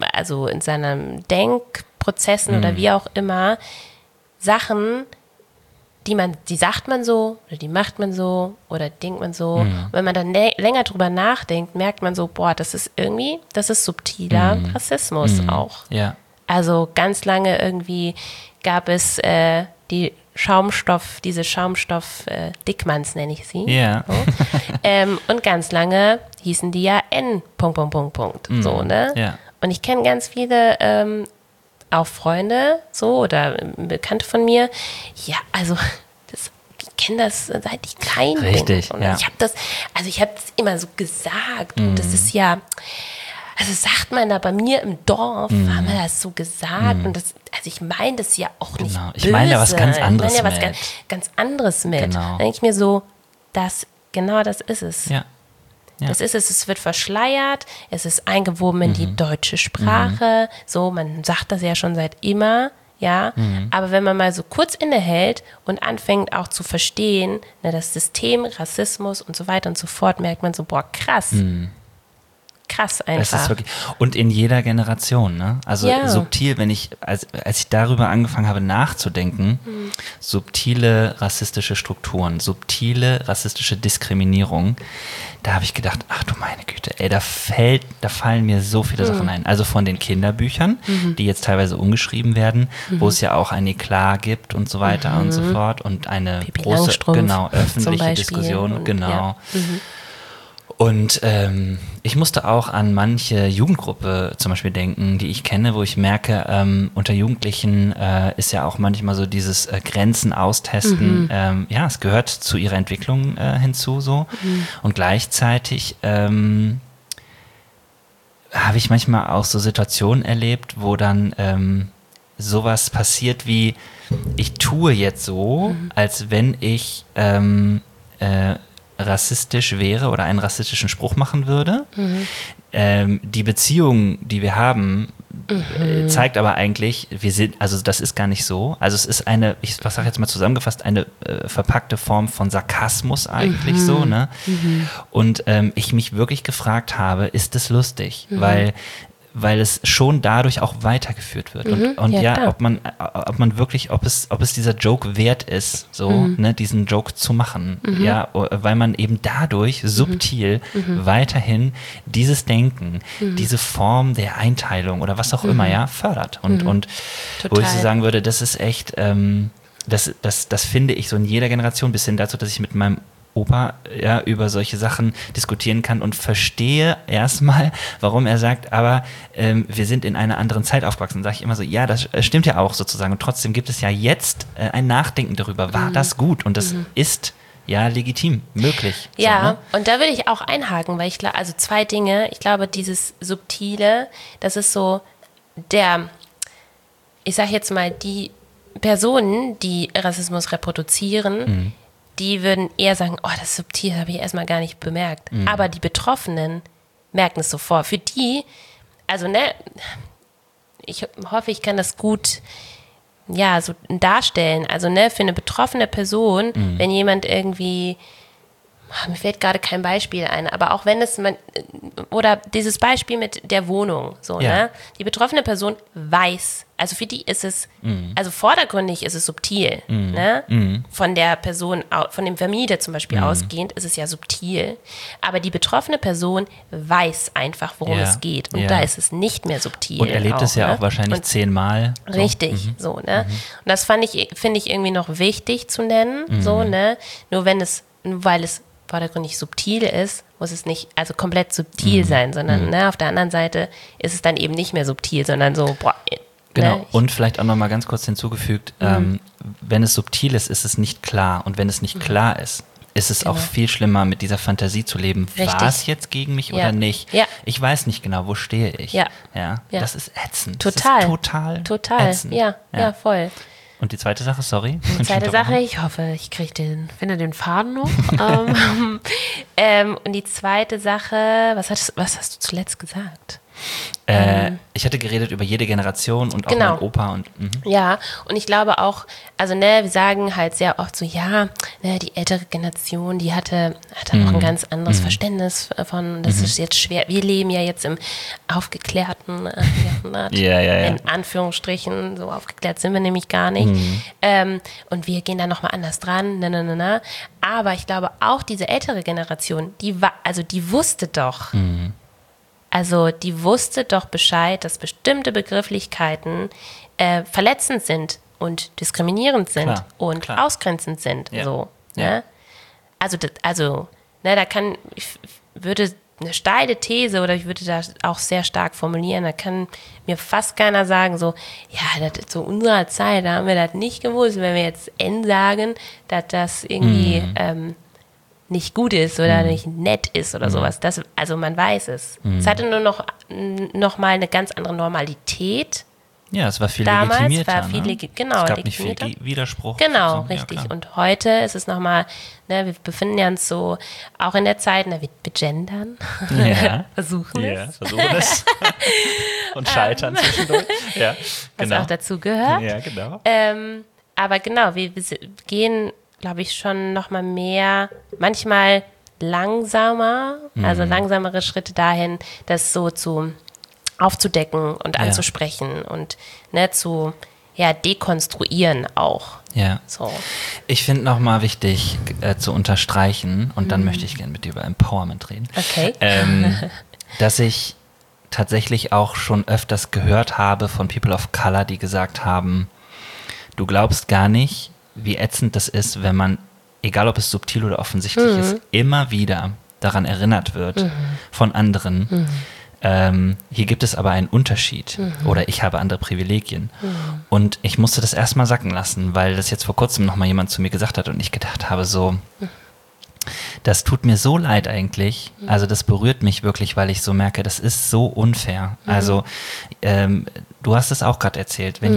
Denkprozessen oder wie auch immer Sachen, die sagt man so oder die macht man so oder denkt man so. Und wenn man dann länger drüber nachdenkt, merkt man so, boah, das ist subtiler Rassismus auch. Ja. Also ganz lange irgendwie gab es die Schaumstoff, diese Schaumstoff-Dickmanns nenne ich sie. Ja. So. Und ganz lange hießen die ja N. So, ne? Ja. Und ich kenne ganz viele auch Freunde so oder Bekannte von mir. Ja, also ich kenne das seit ich klein bin. Richtig, Und ja. ich habe das immer so gesagt. Und das ist ja, also sagt man da bei mir im Dorf, haben wir das so gesagt. Und das, also ich meine das ja auch nicht Genau. böse. Ich meine ja was ganz anderes Ich meine ja was mit. ganz anderes mit. Genau. Dann denke ich mir so, genau das ist es. Ja. Ja. Das ist es, es wird verschleiert, es ist eingewoben in die deutsche Sprache, so, man sagt das ja schon seit immer, ja, aber wenn man mal so kurz innehält und anfängt auch zu verstehen, ne, das System, Rassismus und so weiter und so fort, merkt man so, boah, krass. Krass einfach. Es ist wirklich, und in jeder Generation, ne? Also Ja. subtil, als ich darüber angefangen habe nachzudenken, subtile rassistische Strukturen, subtile rassistische Diskriminierung, da habe ich gedacht, ach du meine Güte, ey, da fallen mir so viele Sachen ein. Also von den Kinderbüchern, die jetzt teilweise umgeschrieben werden, wo es ja auch ein Eklat gibt und so weiter und so fort und eine Pippi große, Langstrumpf genau, zum öffentliche Beispiel Diskussion, und, genau. ja. Und ich musste auch an manche Jugendgruppe zum Beispiel denken, die ich kenne, wo ich merke, unter Jugendlichen ist ja auch manchmal so dieses Grenzen austesten. Ja, es gehört zu ihrer Entwicklung hinzu so. Und gleichzeitig habe ich manchmal auch so Situationen erlebt, wo dann sowas passiert wie, ich tue jetzt so, als wenn ich rassistisch wäre oder einen rassistischen Spruch machen würde. Die Beziehung, die wir haben, zeigt aber eigentlich, also das ist gar nicht so. Also es ist ich sage jetzt mal zusammengefasst, eine verpackte Form von Sarkasmus eigentlich so, ne? Und ich mich wirklich gefragt habe, ist das lustig? Weil es schon dadurch auch weitergeführt wird. Und ja, klar. ob es dieser Joke wert ist, so, ne, diesen Joke zu machen. Ja, weil man eben dadurch subtil weiterhin dieses Denken, diese Form der Einteilung oder was auch immer, ja, fördert. Und wo ich so Total. sagen würde, das ist echt, das finde ich so in jeder Generation, bis hin dazu, dass ich mit meinem Opa ja über solche Sachen diskutieren kann und verstehe erstmal, warum er sagt, aber wir sind in einer anderen Zeit aufgewachsen. Sage ich immer so, ja, das stimmt ja auch sozusagen. Und trotzdem gibt es ja jetzt ein Nachdenken darüber, war das gut? Und das ist ja legitim, möglich. Ja, so, ne? und da will ich auch einhaken, weil ich glaube, also zwei Dinge. Ich glaube, dieses Subtile, das ist so ich sage jetzt mal, die Personen, die Rassismus reproduzieren, die würden eher sagen, oh, das ist subtil, habe ich erstmal gar nicht bemerkt. Aber die Betroffenen merken es sofort. Für die, also ne, ich hoffe, ich kann das gut so darstellen. Also ne, für eine betroffene Person, wenn jemand irgendwie, mir fällt gerade kein Beispiel ein, aber auch wenn oder dieses Beispiel mit der Wohnung, so, Ja. ne? Die betroffene Person weiß, also für die ist es, also vordergründig ist es subtil, ne? Von der Person, von dem Vermieter zum Beispiel ausgehend, ist es ja subtil, aber die betroffene Person weiß einfach, worum Ja. es geht und Ja. da ist es nicht mehr subtil. Und erlebt es ja ne? auch wahrscheinlich Und 10-mal. So. Richtig, so, ne? Und das finde ich irgendwie noch wichtig zu nennen, so, ne? Nur weil es vordergründig subtil ist, muss es nicht, also komplett subtil sein, sondern ne, auf der anderen Seite ist es dann eben nicht mehr subtil, sondern so, boah, Genau, ne? und vielleicht auch nochmal ganz kurz hinzugefügt, wenn es subtil ist, ist es nicht klar. Und wenn es nicht klar ist, ist es auch viel schlimmer, mit dieser Fantasie zu leben. Richtig. War es jetzt gegen mich Ja. oder nicht? Ja. Ich weiß nicht genau, wo stehe ich. Ja. Ja. Ja. Das ist ätzend. Total. Das ist total ätzend. Ja, voll. Und die zweite Sache, sorry. Die zweite Sache, ich hoffe, ich finde den Faden noch. Und die zweite Sache, was hast du zuletzt gesagt? Ich hatte geredet über jede Generation und auch Genau. mein Opa und Ja, und ich glaube auch, also ne, wir sagen halt sehr oft so, ja, ne, die ältere Generation, die hatte noch ein ganz anderes Verständnis von, das ist jetzt schwer, wir leben ja jetzt im aufgeklärten Jahrhundert, Ja. in Anführungsstrichen, so aufgeklärt sind wir nämlich gar nicht, und wir gehen da nochmal anders dran, aber ich glaube auch diese ältere Generation, die wusste doch, also die wusste doch Bescheid, dass bestimmte Begrifflichkeiten verletzend sind und diskriminierend sind Klar, und klar. ausgrenzend sind. Ja. So, Ja. ne? Also, ne, ich würde eine steile These oder ich würde da auch sehr stark formulieren, da kann mir fast keiner sagen, so, ja, das ist zu unserer Zeit, da haben wir das nicht gewusst, wenn wir jetzt N sagen, dass das irgendwie nicht gut ist oder nicht nett ist oder sowas. Also man weiß es. Es hatte nur noch mal eine ganz andere Normalität. Ja, es war viel Damals legitimierter. war viel genau, es gab nicht viel legitimierter. Widerspruch. Genau, So, richtig. Ja, klar. Und heute ist es nochmal, ne, wir befinden uns so auch in der Zeit, wir gendern, Ja. versuchen Ja, es, versuchen es. Und scheitern zwischendurch. Ja, was genau. auch dazu gehört. Ja, genau. Aber genau, wir gehen, glaube ich, schon nochmal mehr, manchmal langsamer, also langsamere Schritte dahin, das so aufzudecken und anzusprechen und ne, zu dekonstruieren auch. Ja. So. Ich finde nochmal wichtig zu unterstreichen, und dann möchte ich gerne mit dir über Empowerment reden, Okay. dass ich tatsächlich auch schon öfters gehört habe von People of Color, die gesagt haben, du glaubst gar nicht, wie ätzend das ist, wenn man, egal ob es subtil oder offensichtlich ist, immer wieder daran erinnert wird von anderen. Hier gibt es aber einen Unterschied oder ich habe andere Privilegien. Und ich musste das erstmal sacken lassen, weil das jetzt vor kurzem nochmal jemand zu mir gesagt hat und ich gedacht habe, so, das tut mir so leid eigentlich. Also das berührt mich wirklich, weil ich so merke, das ist so unfair. Also du hast es auch gerade erzählt, wenn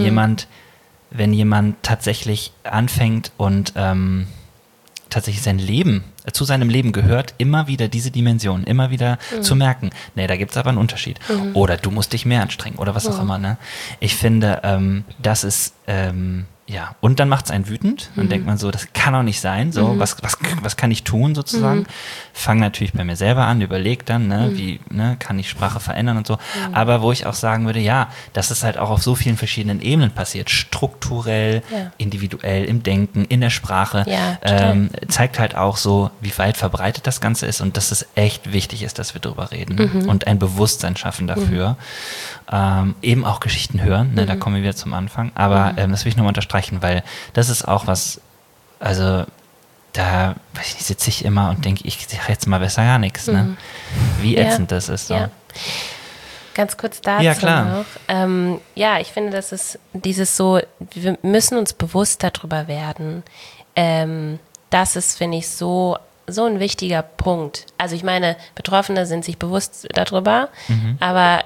jemand tatsächlich anfängt und tatsächlich zu seinem Leben gehört, immer wieder diese Dimension, immer wieder zu merken, nee, da gibt es aber einen Unterschied. Oder du musst dich mehr anstrengen oder was auch immer. Ne? Ich finde, das ist, und dann macht es einen wütend. Dann denkt man so, das kann doch nicht sein. So, was kann ich tun sozusagen? Fang natürlich bei mir selber an, überleg dann, wie kann ich Sprache verändern und so. Aber wo ich auch sagen würde, ja, dass es halt auch auf so vielen verschiedenen Ebenen passiert, strukturell, individuell, im Denken, in der Sprache, zeigt halt auch so, wie weit verbreitet das Ganze ist und dass es echt wichtig ist, dass wir drüber reden und ein Bewusstsein schaffen dafür. Eben auch Geschichten hören, da kommen wir wieder zum Anfang. Aber das will ich nochmal unterstreichen, weil das ist auch was, also da sitze ich immer und denke, ich sage jetzt mal besser gar nichts, ne? Wie ätzend das ist. So. Ja. Ganz kurz dazu Ja, klar. noch. Ich finde, das ist dieses so, wir müssen uns bewusst darüber werden. Das ist, finde ich, so ein wichtiger Punkt. Also ich meine, Betroffene sind sich bewusst darüber, aber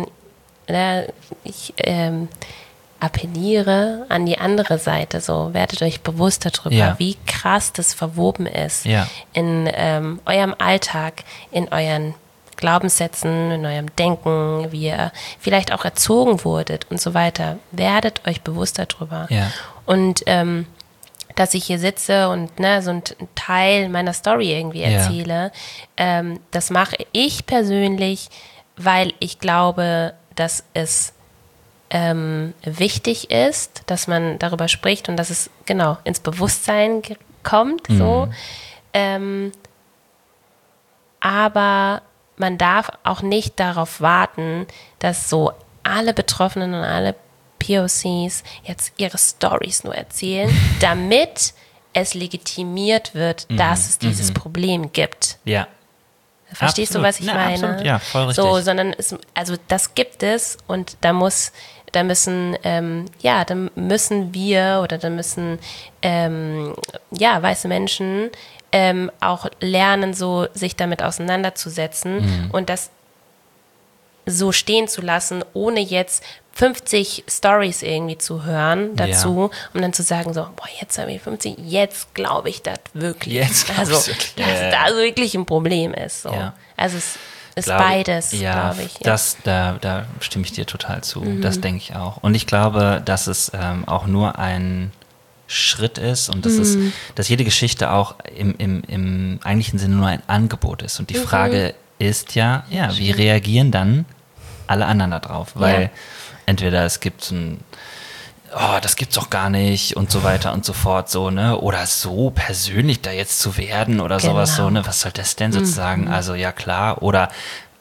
ich appelliere an die andere Seite, so werdet euch bewusst darüber, wie krass das verwoben ist in eurem Alltag, in euren Glaubenssätzen, in eurem Denken, wie ihr vielleicht auch erzogen wurdet und so weiter. Werdet euch bewusst darüber. Ja. Und dass ich hier sitze und so einen Teil meiner Story irgendwie erzähle, das mache ich persönlich, weil ich glaube, dass es wichtig ist, dass man darüber spricht und dass es genau ins Bewusstsein kommt. So. Aber man darf auch nicht darauf warten, dass so alle Betroffenen und alle POCs jetzt ihre Storys nur erzählen, damit es legitimiert wird, dass es dieses Problem gibt. Ja. Verstehst du, was ich meine? Absolut, ja, voll richtig. So, sondern das gibt es und da müssen wir oder da müssen weiße Menschen auch lernen, so sich damit auseinanderzusetzen und das so stehen zu lassen, ohne jetzt 50 Stories irgendwie zu hören dazu, um dann zu sagen so, boah, jetzt habe ich 50, jetzt glaube ich das wirklich. Jetzt also, dass da wirklich ein Problem ist. So. Ja. Also es ist beides, glaube ich. Ja. Da stimme ich dir total zu. Das denke ich auch. Und ich glaube, dass es auch nur ein Schritt ist und dass jede Geschichte auch im eigentlichen Sinne nur ein Angebot ist. Und die Frage ist wie reagieren dann alle anderen da drauf? Weil entweder es gibt das gibt's doch gar nicht und so weiter und so fort, so, ne? Oder so persönlich da jetzt zu werden oder sowas, so, ne? Was soll das denn sozusagen? Also ja, klar. Oder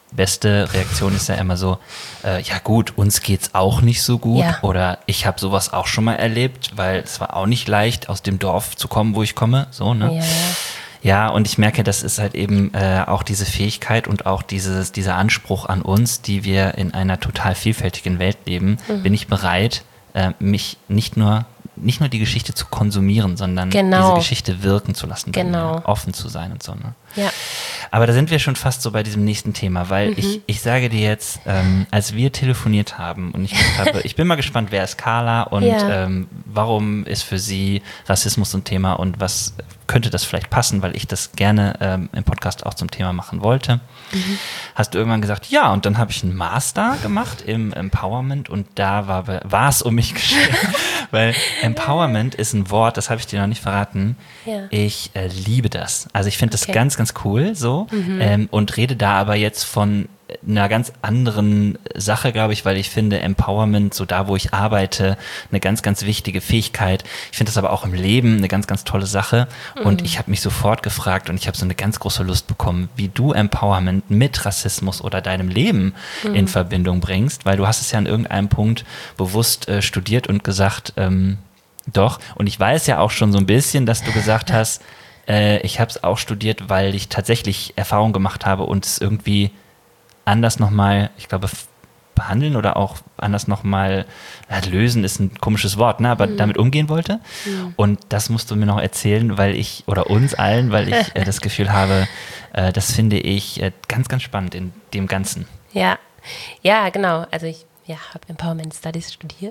beste Reaktion ist ja immer so, ja gut, uns geht's auch nicht so gut oder ich habe sowas auch schon mal erlebt, weil es war auch nicht leicht, aus dem Dorf zu kommen, wo ich komme, so, ne? Ja, und ich merke, das ist halt eben auch diese Fähigkeit und auch dieser Anspruch an uns, die wir in einer total vielfältigen Welt leben, bin ich bereit, mich nicht nur die Geschichte zu konsumieren, sondern diese Geschichte wirken zu lassen, offen zu sein und so. Ne? Ja. Aber da sind wir schon fast so bei diesem nächsten Thema, weil ich sage dir jetzt, als wir telefoniert haben und ich bin mal gespannt, wer ist Carla und warum ist für sie Rassismus ein Thema und was könnte das vielleicht passen, weil ich das gerne im Podcast auch zum Thema machen wollte. Hast du irgendwann gesagt, ja, und dann habe ich einen Master gemacht im Empowerment und da war es um mich geschehen, weil Empowerment ist ein Wort, das habe ich dir noch nicht verraten. Ja. Ich liebe das. Also ich finde das ganz, ganz cool so und rede da aber jetzt von einer ganz anderen Sache, glaube ich, weil ich finde Empowerment, so da, wo ich arbeite, eine ganz, ganz wichtige Fähigkeit. Ich finde das aber auch im Leben eine ganz, ganz tolle Sache und ich habe mich sofort gefragt und ich habe so eine ganz große Lust bekommen, wie du Empowerment mit Rassismus oder deinem Leben in Verbindung bringst, weil du hast es ja an irgendeinem Punkt bewusst studiert und gesagt, doch, und ich weiß ja auch schon so ein bisschen, dass du gesagt hast, ich habe es auch studiert, weil ich tatsächlich Erfahrung gemacht habe und es irgendwie anders nochmal, ich glaube, behandeln oder auch anders nochmal, lösen ist ein komisches Wort, ne, aber damit umgehen wollte. Und das musst du mir noch erzählen, weil ich das Gefühl habe, das finde ich ganz, ganz spannend in dem Ganzen. Ja, genau. Also ich habe Empowerment Studies studiert.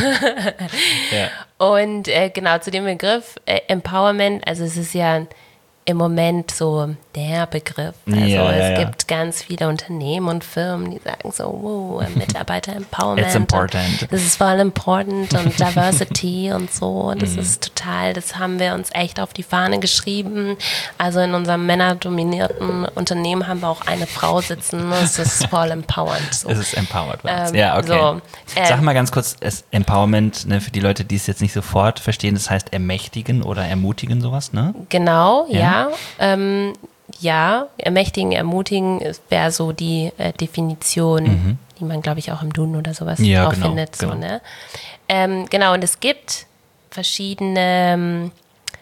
Und genau zu dem Begriff Empowerment, also es ist ja im Moment so der Begriff. Also es gibt ganz viele Unternehmen und Firmen, die sagen so, wow, Mitarbeiter-Empowerment. It's important. Das ist voll important und Diversity und so. Das ist total, das haben wir uns echt auf die Fahne geschrieben. Also in unserem männerdominierten Unternehmen haben wir auch eine Frau sitzen. Das ist voll empowernd. So. Es ist empowered. Ja, okay. So, sag mal ganz kurz, Empowerment, ne, für die Leute, die es jetzt nicht sofort verstehen, das heißt ermächtigen oder ermutigen, sowas, ne? Genau, ja. Ermächtigen, ermutigen wäre so die Definition, die man, glaube ich, auch im Duden oder sowas findet. So, ne? Genau, und es gibt verschiedene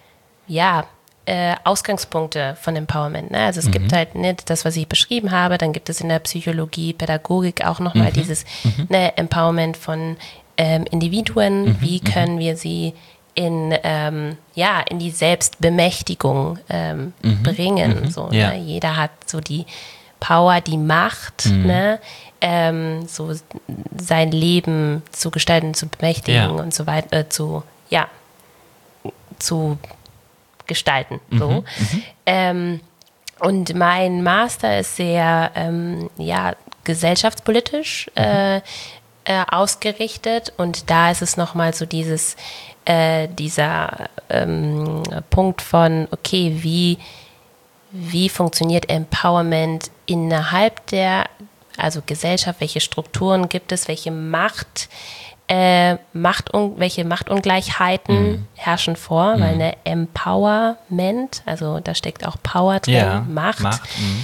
Ausgangspunkte von Empowerment. Ne? Also es gibt halt nicht das, was ich beschrieben habe, dann gibt es in der Psychologie, Pädagogik auch nochmal dieses Empowerment von Individuen, wie können wir sie in die Selbstbemächtigung bringen. So, ne? Jeder hat so die Power, die Macht, ne? So sein Leben zu gestalten, zu bemächtigen und so weiter, zu gestalten. So. Und mein Master ist sehr gesellschaftspolitisch ausgerichtet und da ist es nochmal so dieser Punkt von, okay, wie funktioniert Empowerment innerhalb der Gesellschaft, welche Strukturen gibt es, welche welche Machtungleichheiten herrschen vor, weil eine Empowerment, also da steckt auch Power drin, Macht.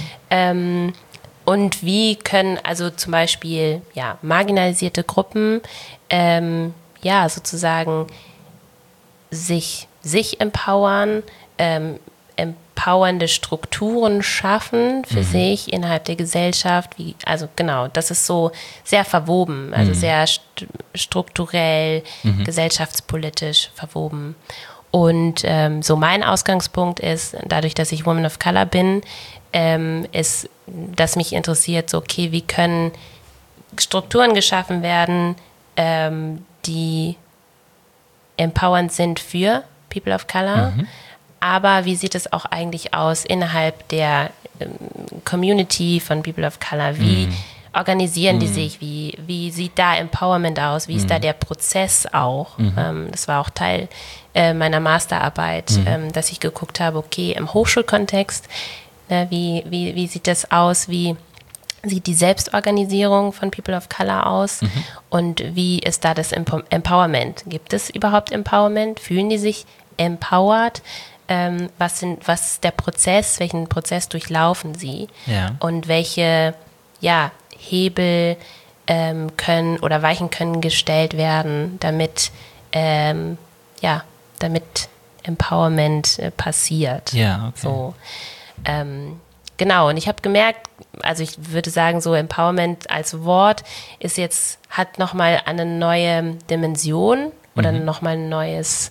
Und wie können also zum Beispiel marginalisierte Gruppen sozusagen sich empowern, empowernde Strukturen schaffen für sich innerhalb der Gesellschaft. Das ist so sehr verwoben, also sehr strukturell, gesellschaftspolitisch verwoben. Und so mein Ausgangspunkt ist, dadurch, dass ich Woman of Color bin, ist, dass mich interessiert, so okay, wie können Strukturen geschaffen werden, die empowernd sind für People of Color, aber wie sieht es auch eigentlich aus innerhalb der Community von People of Color? Wie organisieren die sich? Wie sieht da Empowerment aus? Wie ist da der Prozess auch? Das war auch Teil meiner Masterarbeit, dass ich geguckt habe, okay, im Hochschulkontext, wie sieht das aus? Wie sieht die Selbstorganisierung von People of Color aus? Und wie ist da das Empowerment? Gibt es überhaupt Empowerment? Fühlen die sich empowered? Was ist der Prozess? Welchen Prozess durchlaufen sie? Und welche Hebel können oder Weichen können gestellt werden, damit Empowerment passiert. Ja, okay. So, genau, und ich habe gemerkt, also ich würde sagen, so Empowerment als Wort hat nochmal eine neue Dimension oder nochmal ein neues,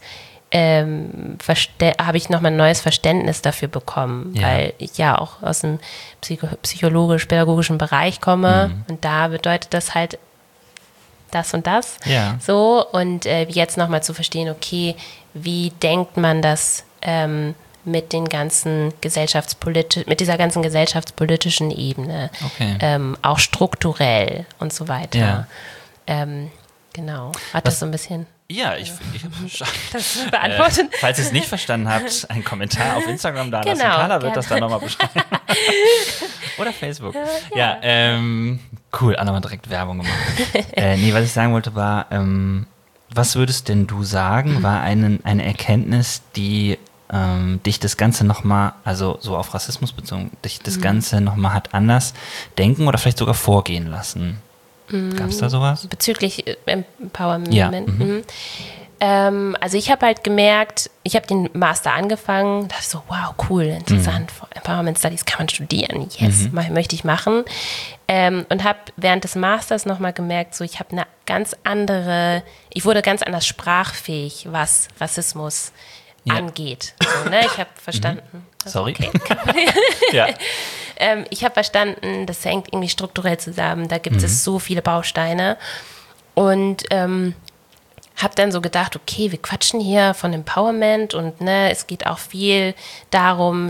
habe ich nochmal ein neues Verständnis dafür bekommen, weil ich ja auch aus dem psychologisch-pädagogischen Bereich komme und da bedeutet das halt das und das. Ja. So, und jetzt nochmal zu verstehen, okay, wie denkt man das mit dieser ganzen gesellschaftspolitischen Ebene, auch strukturell und so weiter. Ja. Genau. Hat das so ein bisschen... Ja, ich habe das beantwortet. Falls ihr es nicht verstanden habt, ein Kommentar auf Instagram da lassen. Genau, Carla wird das dann nochmal beschreiben. Oder Facebook. Ja, cool, Anna hat direkt Werbung gemacht. Was ich sagen wollte war, was würdest denn du sagen, war eine Erkenntnis, die dich das Ganze nochmal, also so auf Rassismus bezogen, dich das Ganze nochmal hat anders denken oder vielleicht sogar vorgehen lassen? Gab es da sowas? Bezüglich Empowerment? Ja. Also ich habe halt gemerkt, ich habe den Master angefangen, dachte so, wow, cool, interessant, Empowerment Studies kann man studieren, yes, möchte ich machen. Und habe während des Masters nochmal gemerkt, so ich habe ich wurde ganz anders sprachfähig, was Rassismus angeht. So, ne? Ich habe verstanden. Sorry. Okay. Ja. Ich habe verstanden, das hängt irgendwie strukturell zusammen, da gibt es so viele Bausteine und habe dann so gedacht, okay, wir quatschen hier von Empowerment und es geht auch viel darum,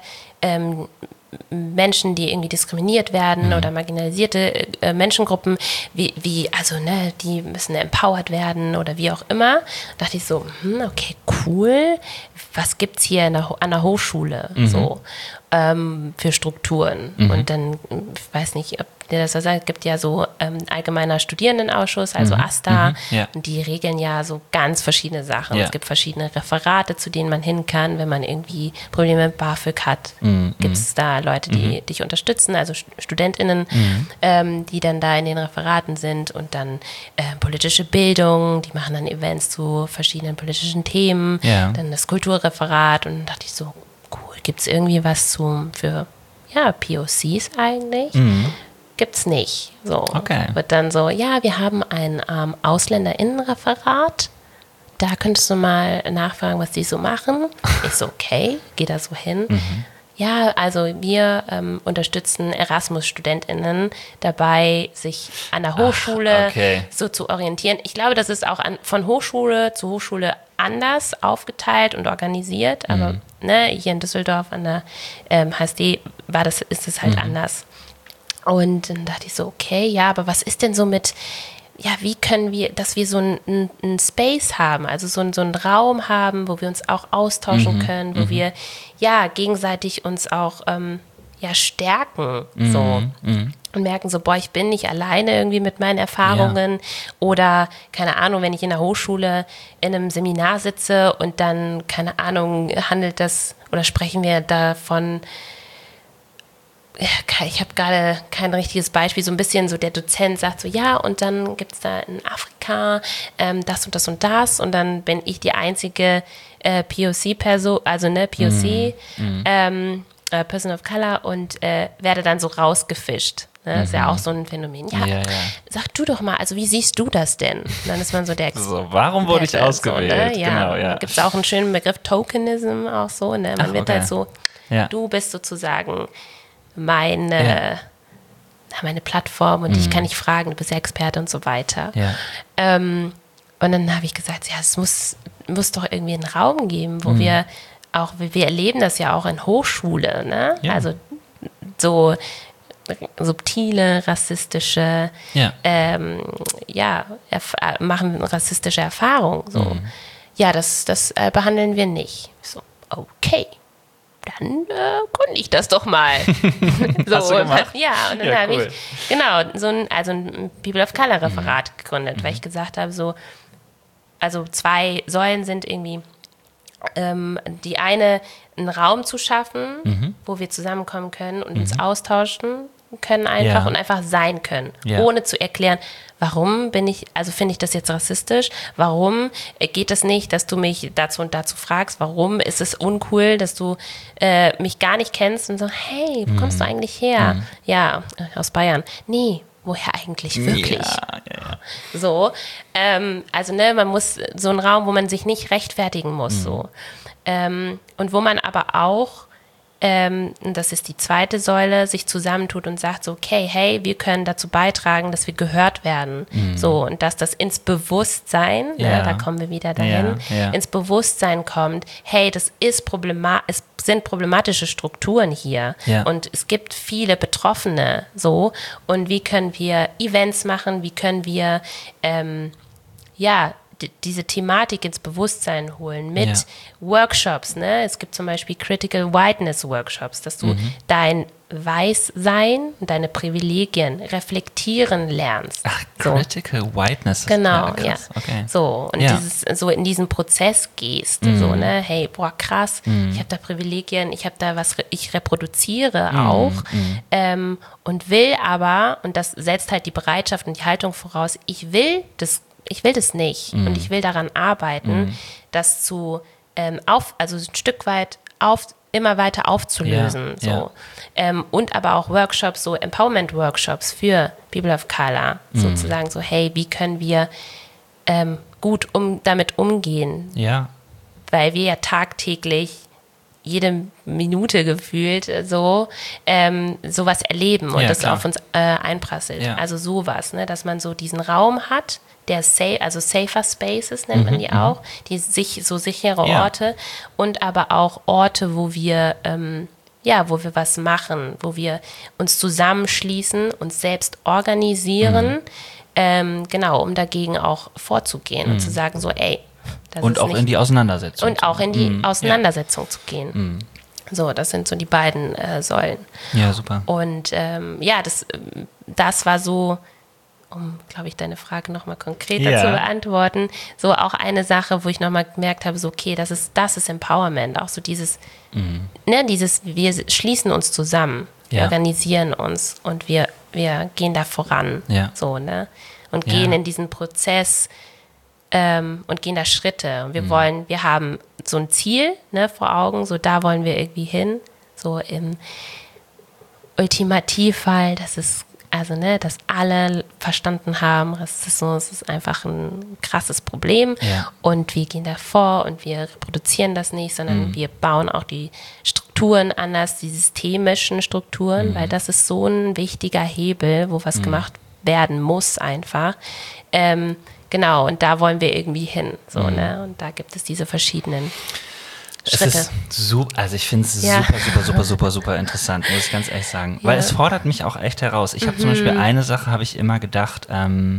Menschen, die irgendwie diskriminiert werden oder marginalisierte Menschengruppen, die müssen empowered werden oder wie auch immer. Da dachte ich so, okay, cool, was gibt's hier an der Hochschule so für Strukturen? Und dann, ich weiß nicht, ob dir das was sagt, es gibt ja so allgemeiner Studierendenausschuss, also AStA, und die regeln ja so ganz verschiedene Sachen. Ja. Es gibt verschiedene Referate, zu denen man hin kann, wenn man irgendwie Probleme mit BAföG hat. Gibt es da Leute, die dich unterstützen, also StudentInnen, die dann da in den Referaten sind und dann politische Bildung, die machen dann Events zu verschiedenen politischen Themen, dann das Kulturreferat und dann dachte ich so, cool, gibt es irgendwie was für POCs eigentlich? Gibt's nicht. So. Okay. Wird dann so, wir haben ein AusländerInnenreferat. Da könntest du mal nachfragen, was die so machen. Ich so, okay, geh da so hin. Ja, also wir unterstützen Erasmus-StudentInnen dabei, sich an der Hochschule so zu orientieren. Ich glaube, das ist auch von Hochschule zu Hochschule anders aufgeteilt und organisiert. Aber hier in Düsseldorf an der HSD ist es halt anders. Und dann dachte ich so, okay, aber was ist denn so mit, wie können wir, dass wir so einen Space haben, also so einen Raum haben, wo wir uns auch austauschen können, wo wir gegenseitig uns auch stärken, so. Und merken so, ich bin nicht alleine irgendwie mit meinen Erfahrungen oder, keine Ahnung, wenn ich in der Hochschule in einem Seminar sitze und dann, keine Ahnung, handelt das oder sprechen wir davon, ich habe gerade kein richtiges Beispiel, so ein bisschen so der Dozent sagt so, und dann gibt es da in Afrika das und das und das und dann bin ich die einzige POC-Person, also POC, Person of Color und werde dann so rausgefischt. Das ist ja auch so ein Phänomen. Sag du doch mal, also wie siehst du das denn? Und dann ist man so der... So, warum wurde ich ausgewählt? So, Genau, gibt es auch einen schönen Begriff, Tokenism auch so. Man wird halt so, du bist sozusagen meine Plattform und ich kann dich fragen, du bist ja Experte und so weiter. Und dann habe ich gesagt, es muss doch irgendwie einen Raum geben, wo wir erleben das ja auch in Hochschule, ne? Also so subtile, rassistische, machen rassistische Erfahrungen. So. Das behandeln wir nicht. So, okay. Dann konnte ich das doch mal. So, hast du gemacht? Und dann habe ich ein People of Color Referat gegründet, weil ich gesagt habe, also 2 Säulen sind irgendwie die eine, einen Raum zu schaffen, wo wir zusammenkommen können und uns austauschen können einfach Ja. und einfach sein können, Ja. ohne zu erklären, warum finde ich das jetzt rassistisch? Warum geht es nicht, dass du mich dazu und dazu fragst? Warum ist es uncool, dass du mich gar nicht kennst und so, hey, wo kommst du eigentlich her? Ja, aus Bayern. Nee, woher eigentlich wirklich? Ja. So, also man muss so einen Raum, wo man sich nicht rechtfertigen muss, so. Und wo man aber auch, und das ist die zweite Säule, sich zusammentut und sagt so, okay, hey, wir können dazu beitragen, dass wir gehört werden. So, und dass das ins Bewusstsein, Ja. da kommen wir wieder dahin, Ja. ins Bewusstsein kommt, hey, das ist es sind problematische Strukturen hier. Ja. Und es gibt viele Betroffene, so. Und wie können wir Events machen, wie können wir, diese Thematik ins Bewusstsein holen mit Workshops, ne? Es gibt zum Beispiel Critical Whiteness Workshops, dass du dein Weißsein und deine Privilegien reflektieren lernst. Ach, so. Critical Whiteness. Genau, ja. Krass. Okay. So, und Ja. so in diesen Prozess gehst, so, ne, hey, boah, krass, ich habe da Privilegien, ich habe da was, ich reproduziere auch, und will aber, und das setzt halt die Bereitschaft und die Haltung voraus, ich will das nicht und ich will daran arbeiten, das zu, also ein Stück weit immer weiter aufzulösen, Ja, so. Und aber auch Workshops, so Empowerment-Workshops für People of Color, sozusagen so, hey, wie können wir gut damit umgehen, Ja. weil wir ja tagtäglich jede Minute gefühlt sowas erleben und Ja, das klar. auf uns einprasselt. Ja. Also sowas, ne, dass man so diesen Raum hat, der Safer Spaces nennt man die auch, die so sichere Ja. Orte und aber auch Orte, wo wir wo wir was machen, wo wir uns zusammenschließen, uns selbst organisieren, um dagegen auch vorzugehen und zu sagen so, ey, das Und ist auch nicht in die Auseinandersetzung. und auch in die Auseinandersetzung zu gehen. So, das sind so die beiden Säulen. Ja, super. Und das war so, um, glaube ich, deine Frage nochmal konkreter Ja. zu beantworten, so auch eine Sache, wo ich nochmal gemerkt habe, so okay, das ist Empowerment, auch so dieses, wir schließen uns zusammen, wir Ja. organisieren uns und wir gehen da voran, Ja. so, ne? Und Ja. gehen in diesen Prozess und gehen da Schritte. Und wir haben so ein Ziel, ne, vor Augen, so da wollen wir irgendwie hin, so im Ultimativfall, dass alle verstanden haben, Rassismus ist einfach ein krasses Problem und wir gehen davor und wir reproduzieren das nicht, sondern wir bauen auch die Strukturen anders, die systemischen Strukturen, weil das ist so ein wichtiger Hebel, wo was gemacht werden muss einfach. Genau, und da wollen wir irgendwie hin, so, ne? Und da gibt es diese verschiedenen Schritte. Es ist super, also ich finde es Ja. super interessant, muss ich ganz ehrlich sagen. Weil es fordert mich auch echt heraus. Ich habe zum Beispiel eine Sache, habe ich immer gedacht,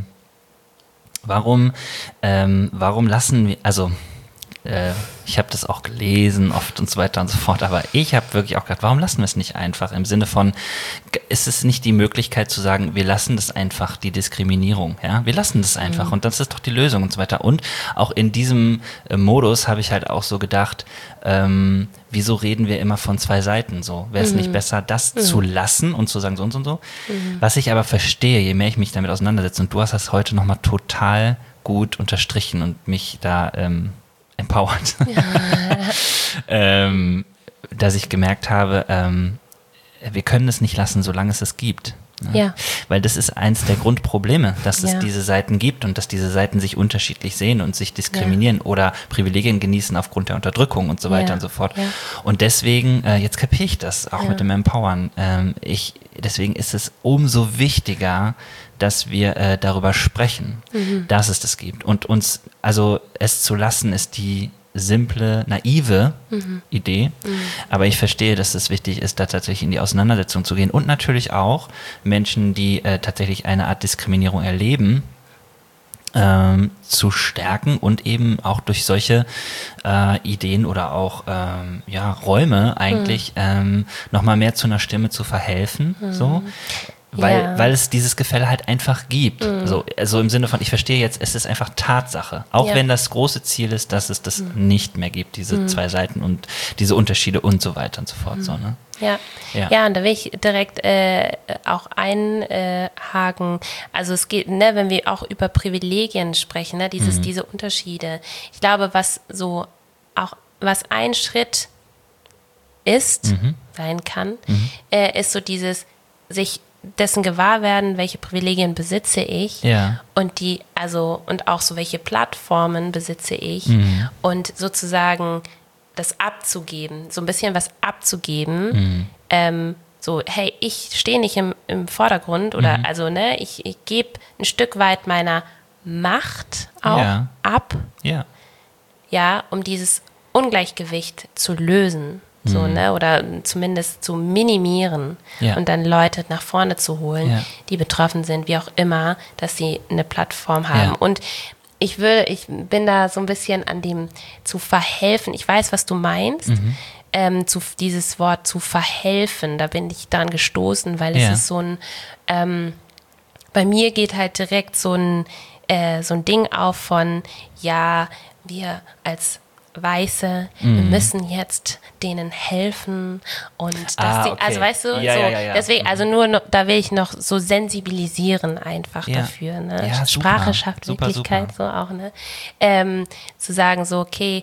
warum lassen wir, also ich habe das auch gelesen oft und so weiter und so fort, aber ich habe wirklich auch gedacht, warum lassen wir es nicht einfach? Im Sinne von, ist es nicht die Möglichkeit zu sagen, wir lassen das einfach, die Diskriminierung, ja? Wir lassen das einfach und das ist doch die Lösung und so weiter. Und auch in diesem Modus habe ich halt auch so gedacht, wieso reden wir immer von zwei Seiten so? Wäre es nicht besser, das zu lassen und zu sagen so und so und so? Was ich aber verstehe, je mehr ich mich damit auseinandersetze, und du hast das heute nochmal total gut unterstrichen und mich da empowert, dass ich gemerkt habe, wir können es nicht lassen, solange es gibt. Ne? Ja. Weil das ist eins der Grundprobleme, dass es Ja. diese Seiten gibt und dass diese Seiten sich unterschiedlich sehen und sich diskriminieren oder Privilegien genießen aufgrund der Unterdrückung und so weiter Ja. und so fort. Ja. Und deswegen, jetzt kapiere ich das auch mit dem Empowern. Deswegen ist es umso wichtiger, dass wir darüber sprechen, dass es das gibt. Und uns, also es zu lassen, ist die simple, naive Idee. Aber ich verstehe, dass es wichtig ist, da tatsächlich in die Auseinandersetzung zu gehen. Und natürlich auch Menschen, die tatsächlich eine Art Diskriminierung erleben, zu stärken und eben auch durch solche Ideen oder auch Räume eigentlich nochmal mehr zu einer Stimme zu verhelfen. So. weil es dieses Gefälle halt einfach gibt. So, also im Sinne von, ich verstehe jetzt, es ist einfach Tatsache. Auch wenn das große Ziel ist, dass es das nicht mehr gibt, diese zwei Seiten und diese Unterschiede und so weiter und so fort. So, ne? Ja, und da will ich direkt auch einhaken. Also es geht, ne, wenn wir auch über Privilegien sprechen, ne, diese Unterschiede. Ich glaube, was ein Schritt sein kann, ist so dieses sich dessen gewahr werden, welche Privilegien besitze ich und und auch so welche Plattformen besitze ich und sozusagen das abzugeben, so ein bisschen was abzugeben, so, hey, ich stehe nicht im Vordergrund oder also, ne, ich gebe ein Stück weit meiner Macht auch ab, um dieses Ungleichgewicht zu lösen. So, ne, oder zumindest zu minimieren und dann Leute nach vorne zu holen, die betroffen sind, wie auch immer, dass sie eine Plattform haben. Und ich bin da so ein bisschen an dem zu verhelfen. Ich weiß, was du meinst. Dieses Wort zu verhelfen, da bin ich dran gestoßen, weil es ist so ein, bei mir geht halt direkt so ein Ding auf von, wir als Weiße, wir müssen jetzt denen helfen und dass die, also weißt du, deswegen, also da will ich noch so sensibilisieren einfach dafür, ne? Ja, Sprache schafft Wirklichkeit, so auch, ne? Zu sagen so, okay,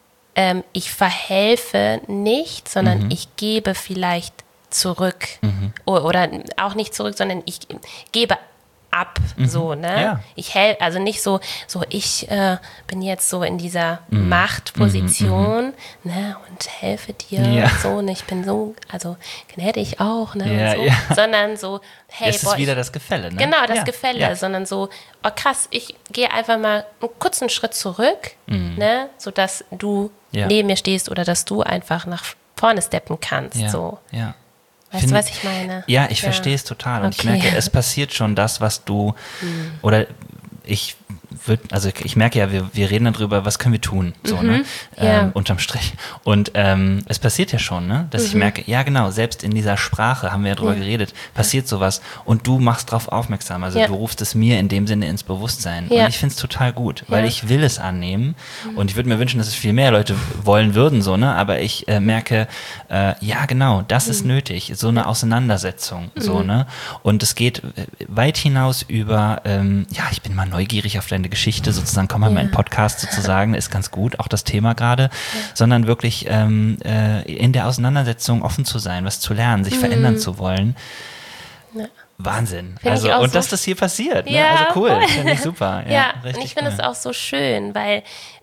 ich verhelfe nicht, sondern ich gebe vielleicht zurück oder auch nicht zurück, sondern ich gebe ab, so, ne? Ja. Ich helfe, also nicht so ich bin jetzt so in dieser Machtposition, ne, und helfe dir und so, und ich bin so, also gnädig auch, ne, und so, sondern so, hey, es ist wieder das Gefälle, ne? Genau, das Gefälle, sondern so, oh krass, ich gehe einfach mal einen kurzen Schritt zurück, ne, sodass du neben mir stehst oder dass du einfach nach vorne steppen kannst, so. Ja. Weißt du, was ich meine? Ja, ich verstehe es total. Und ich merke, es passiert schon das, was du, oder ich merke ja, wir reden darüber, was können wir tun, so, ne? Unterm Strich. Und es passiert ja schon, ne? Dass ich merke, ja genau, selbst in dieser Sprache, haben wir ja drüber geredet, passiert sowas und du machst drauf aufmerksam. Also du rufst es mir in dem Sinne ins Bewusstsein. Und ich finde es total gut, weil ich will es annehmen und ich würde mir wünschen, dass es viel mehr Leute wollen würden, so, ne? Aber ich merke, ja genau, das ist nötig, so eine Auseinandersetzung, so, ne? Und es geht weit hinaus über, ich bin mal neugierig auf deine Geschichte, sozusagen, komm mal in meinen Podcast sozusagen, ist ganz gut, auch das Thema gerade, sondern wirklich in der Auseinandersetzung offen zu sein, was zu lernen, sich verändern zu wollen. Ja. Wahnsinn. Also, und so, dass das hier passiert, ne? Also cool, finde ich super. Ja, und ich finde es auch so schön, weil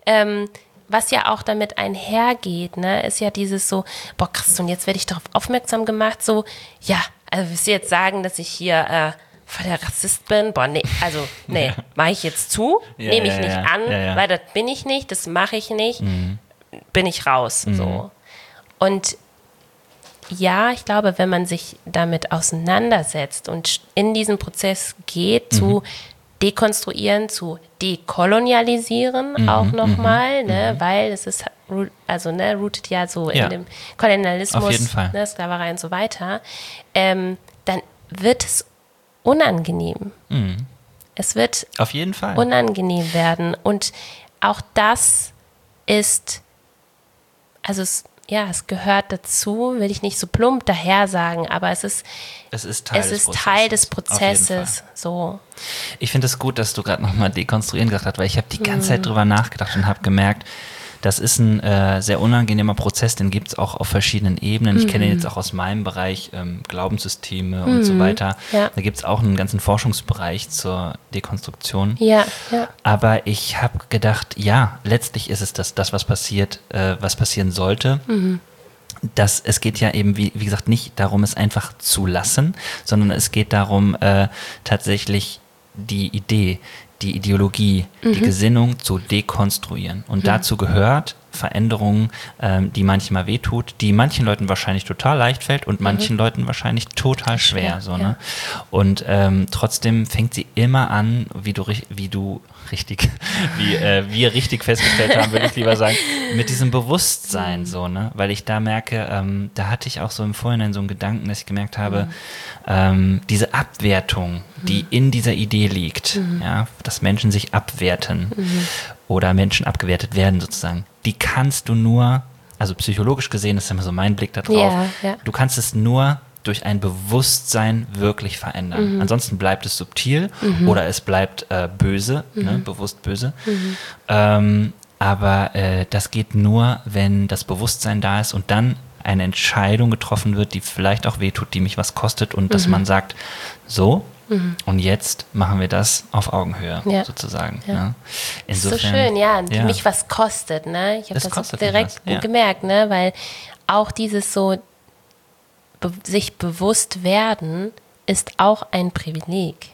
was ja auch damit einhergeht, ne, ist ja dieses so, boah krass, und jetzt werde ich darauf aufmerksam gemacht, so, also willst du jetzt sagen, dass ich hier voll der Rassist bin? Boah, nee, mache ich jetzt zu, nehme ich nicht an, weil das bin ich nicht, das mache ich nicht, bin ich raus, so. Und ich glaube, wenn man sich damit auseinandersetzt und in diesen Prozess geht, zu dekonstruieren, zu dekolonialisieren auch nochmal, ne, weil es ist, also ne, rooted ja so in dem Kolonialismus, auf jeden Fall. Ne, Sklaverei und so weiter, dann wird es unangenehm. Es wird auf jeden Fall unangenehm werden und auch das ist, also es gehört dazu, will ich nicht so plump daher sagen, aber es ist Teil des Prozesses. So. Ich finde es gut, dass du gerade nochmal dekonstruieren gesagt hast, weil ich habe die ganze Zeit drüber nachgedacht und habe gemerkt, das ist ein sehr unangenehmer Prozess, den gibt es auch auf verschiedenen Ebenen. Ich kenne ihn jetzt auch aus meinem Bereich, Glaubenssysteme und so weiter. Ja. Da gibt es auch einen ganzen Forschungsbereich zur Dekonstruktion. Ja. Aber ich habe gedacht, letztlich ist es das was passiert, was passieren sollte. Es geht ja eben, wie gesagt, nicht darum, es einfach zu lassen, sondern es geht darum, tatsächlich die Idee, die Ideologie, die Gesinnung zu dekonstruieren. Und dazu gehört Veränderung, die manchmal wehtut, die manchen Leuten wahrscheinlich total leicht fällt und manchen Leuten wahrscheinlich total schwer. So, ne? Und trotzdem fängt sie immer an, wie wir richtig festgestellt haben, würde ich lieber sagen, mit diesem Bewusstsein, so, ne? Weil ich da merke, da hatte ich auch so im Vorhinein so einen Gedanken, dass ich gemerkt habe, diese Abwertung, die in dieser Idee liegt, ja, dass Menschen sich abwerten oder Menschen abgewertet werden sozusagen, die kannst du nur, also psychologisch gesehen, das ist immer so mein Blick da drauf, du kannst es nur durch ein Bewusstsein wirklich verändern. Ansonsten bleibt es subtil oder es bleibt böse, ne, bewusst böse. Aber das geht nur, wenn das Bewusstsein da ist und dann eine Entscheidung getroffen wird, die vielleicht auch wehtut, die mich was kostet und dass man sagt, so, und jetzt machen wir das auf Augenhöhe sozusagen. Ja. Ne? Insofern, so schön, die mich was kostet. Ne? Ich habe das direkt gemerkt, ne? Weil auch dieses so sich bewusst werden ist auch ein Privileg.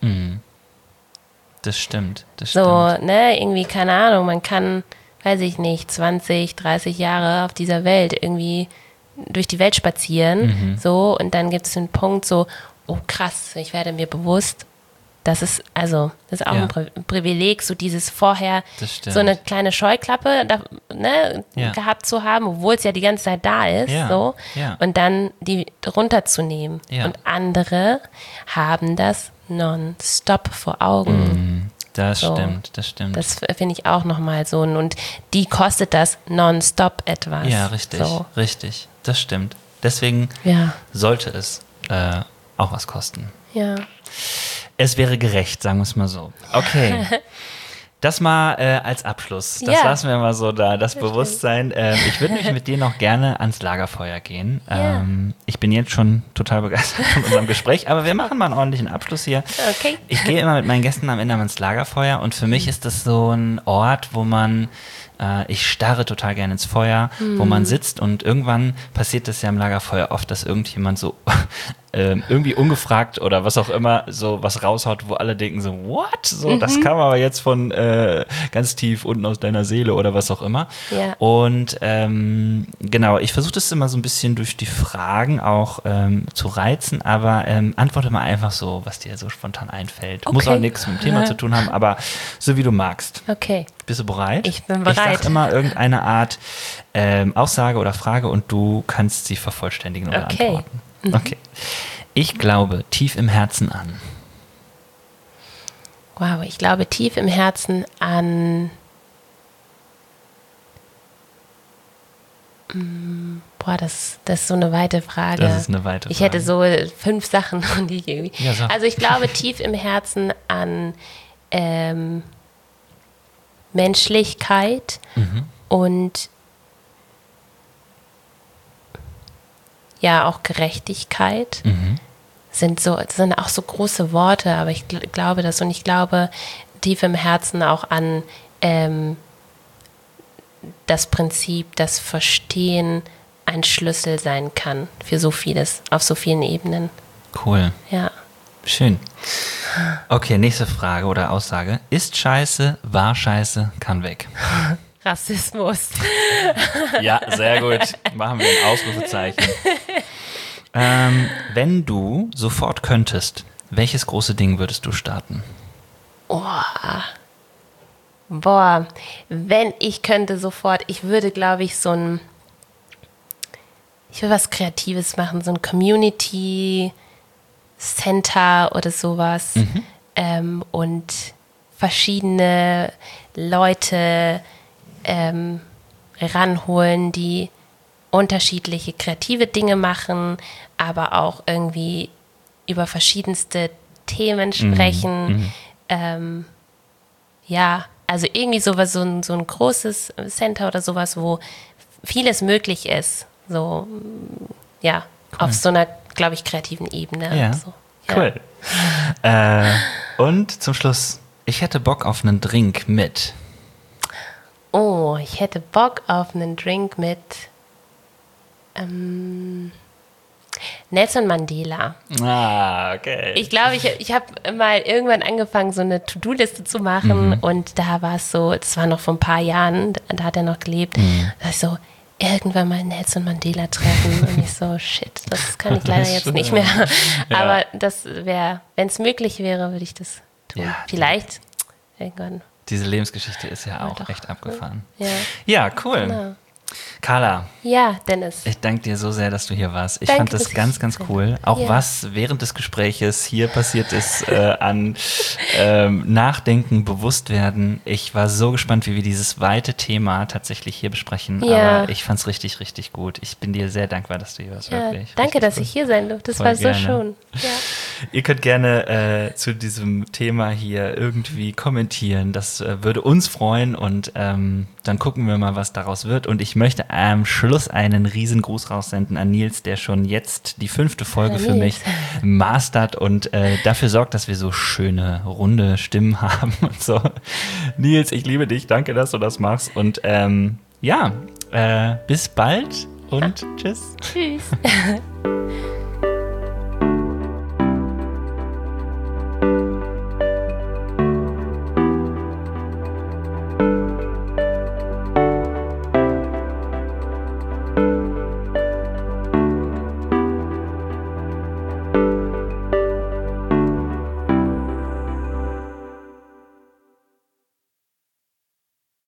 Das stimmt. So, ne, irgendwie, keine Ahnung, man kann, weiß ich nicht, 20, 30 Jahre auf dieser Welt irgendwie durch die Welt spazieren, so, und dann gibt es einen Punkt so, oh krass, ich werde mir bewusst, das ist auch ein Privileg, so dieses vorher so eine kleine Scheuklappe gehabt zu haben, obwohl es ja die ganze Zeit da ist, so, und dann die runterzunehmen. Und andere haben das nonstop vor Augen. Das stimmt. Das finde ich auch nochmal so. Und die kostet das nonstop etwas. Ja, richtig. Das stimmt. Deswegen sollte es auch was kosten. Ja. Es wäre gerecht, sagen wir es mal so. Okay. Das mal als Abschluss. Das lassen wir mal so da, das Bewusstsein. Ich würde nämlich mit dir noch gerne ans Lagerfeuer gehen. Ich bin jetzt schon total begeistert von unserem Gespräch, aber wir machen mal einen ordentlichen Abschluss hier. Okay. Ich gehe immer mit meinen Gästen am Ende ans Lagerfeuer und für mich ist das so ein Ort, wo man ich starre total gerne ins Feuer, wo man sitzt und irgendwann passiert das ja im Lagerfeuer oft, dass irgendjemand so irgendwie ungefragt oder was auch immer so was raushaut, wo alle denken so, what? So, das kam aber jetzt von ganz tief unten aus deiner Seele oder was auch immer. Ja. Und genau, ich versuche das immer so ein bisschen durch die Fragen auch zu reizen, aber antworte mal einfach so, was dir so spontan einfällt. Okay. Muss auch nichts mit dem Thema zu tun haben, aber so wie du magst. Okay. Bist du bereit? Ich bin bereit. Ich sag immer irgendeine Art Aussage oder Frage und du kannst sie vervollständigen oder antworten. Okay. Ich glaube tief im Herzen an. Wow, ich glaube tief im Herzen an. Das ist so eine weite Frage. Das ist eine weite Frage. Ich hätte so 5 Sachen, die ich irgendwie. Ja, so. Also ich glaube tief im Herzen an Menschlichkeit und auch Gerechtigkeit sind auch so große Worte, aber ich glaube das und ich glaube tief im Herzen auch an das Prinzip, dass Verstehen ein Schlüssel sein kann für so vieles, auf so vielen Ebenen. Cool. Ja. Schön. Okay, nächste Frage oder Aussage. Ist Scheiße, war Scheiße, kann weg. Rassismus. Ja, sehr gut. Machen wir ein Ausrufezeichen. Wenn du sofort könntest, welches große Ding würdest du starten? Boah, wenn ich könnte sofort, ich würde, glaube ich, ich würde was Kreatives machen, so ein Community Center oder sowas und verschiedene Leute ranholen, die unterschiedliche kreative Dinge machen, aber auch irgendwie über verschiedenste Themen sprechen. Also irgendwie sowas, so ein großes Center oder sowas, wo vieles möglich ist. So, cool. Auf so einer, glaube ich, kreativen Ebene. Ja, so. Cool. Und zum Schluss, ich hätte Bock auf einen Drink mit. Oh, ich hätte Bock auf einen Drink mit Nelson Mandela. Ah, okay. Ich glaube, ich habe mal irgendwann angefangen, so eine To-Do-Liste zu machen und da war es so, das war noch vor ein paar Jahren, da hat er noch gelebt, da ich so, irgendwann mal Nelson Mandela treffen und ich so, shit, das kann ich leider jetzt nicht mehr. Ja. Aber das wäre, wenn es möglich wäre, würde ich das tun. Ja, Vielleicht irgendwann. Diese Lebensgeschichte ist ja auch doch, echt abgefahren. Ja, Ja, cool. genau. Carla, Ja, Dennis. ich danke dir so sehr, dass du hier warst. Ich Danke, fand das dass ganz, ich ganz hier cool. war. Auch Ja. was während des Gespräches hier passiert ist an Nachdenken, Bewusstwerden. Ich war so gespannt, wie wir dieses weite Thema tatsächlich hier besprechen. Ja. Aber ich fand es richtig, richtig gut. Ich bin dir sehr dankbar, dass du hier warst. Ja, Wirklich. danke, Richtig dass cool. ich hier sein durfte. Das Voll war so gerne. schön. Ja. Ihr könnt gerne zu diesem Thema hier irgendwie kommentieren. Das würde uns freuen und dann gucken wir mal, was daraus wird. Und ich möchte am Schluss einen riesen Gruß raussenden an Nils, der schon jetzt die 5. Folge für mich mastert und dafür sorgt, dass wir so schöne, runde Stimmen haben und so. Nils, ich liebe dich. Danke, dass du das machst. Und bis bald und tschüss. Tschüss.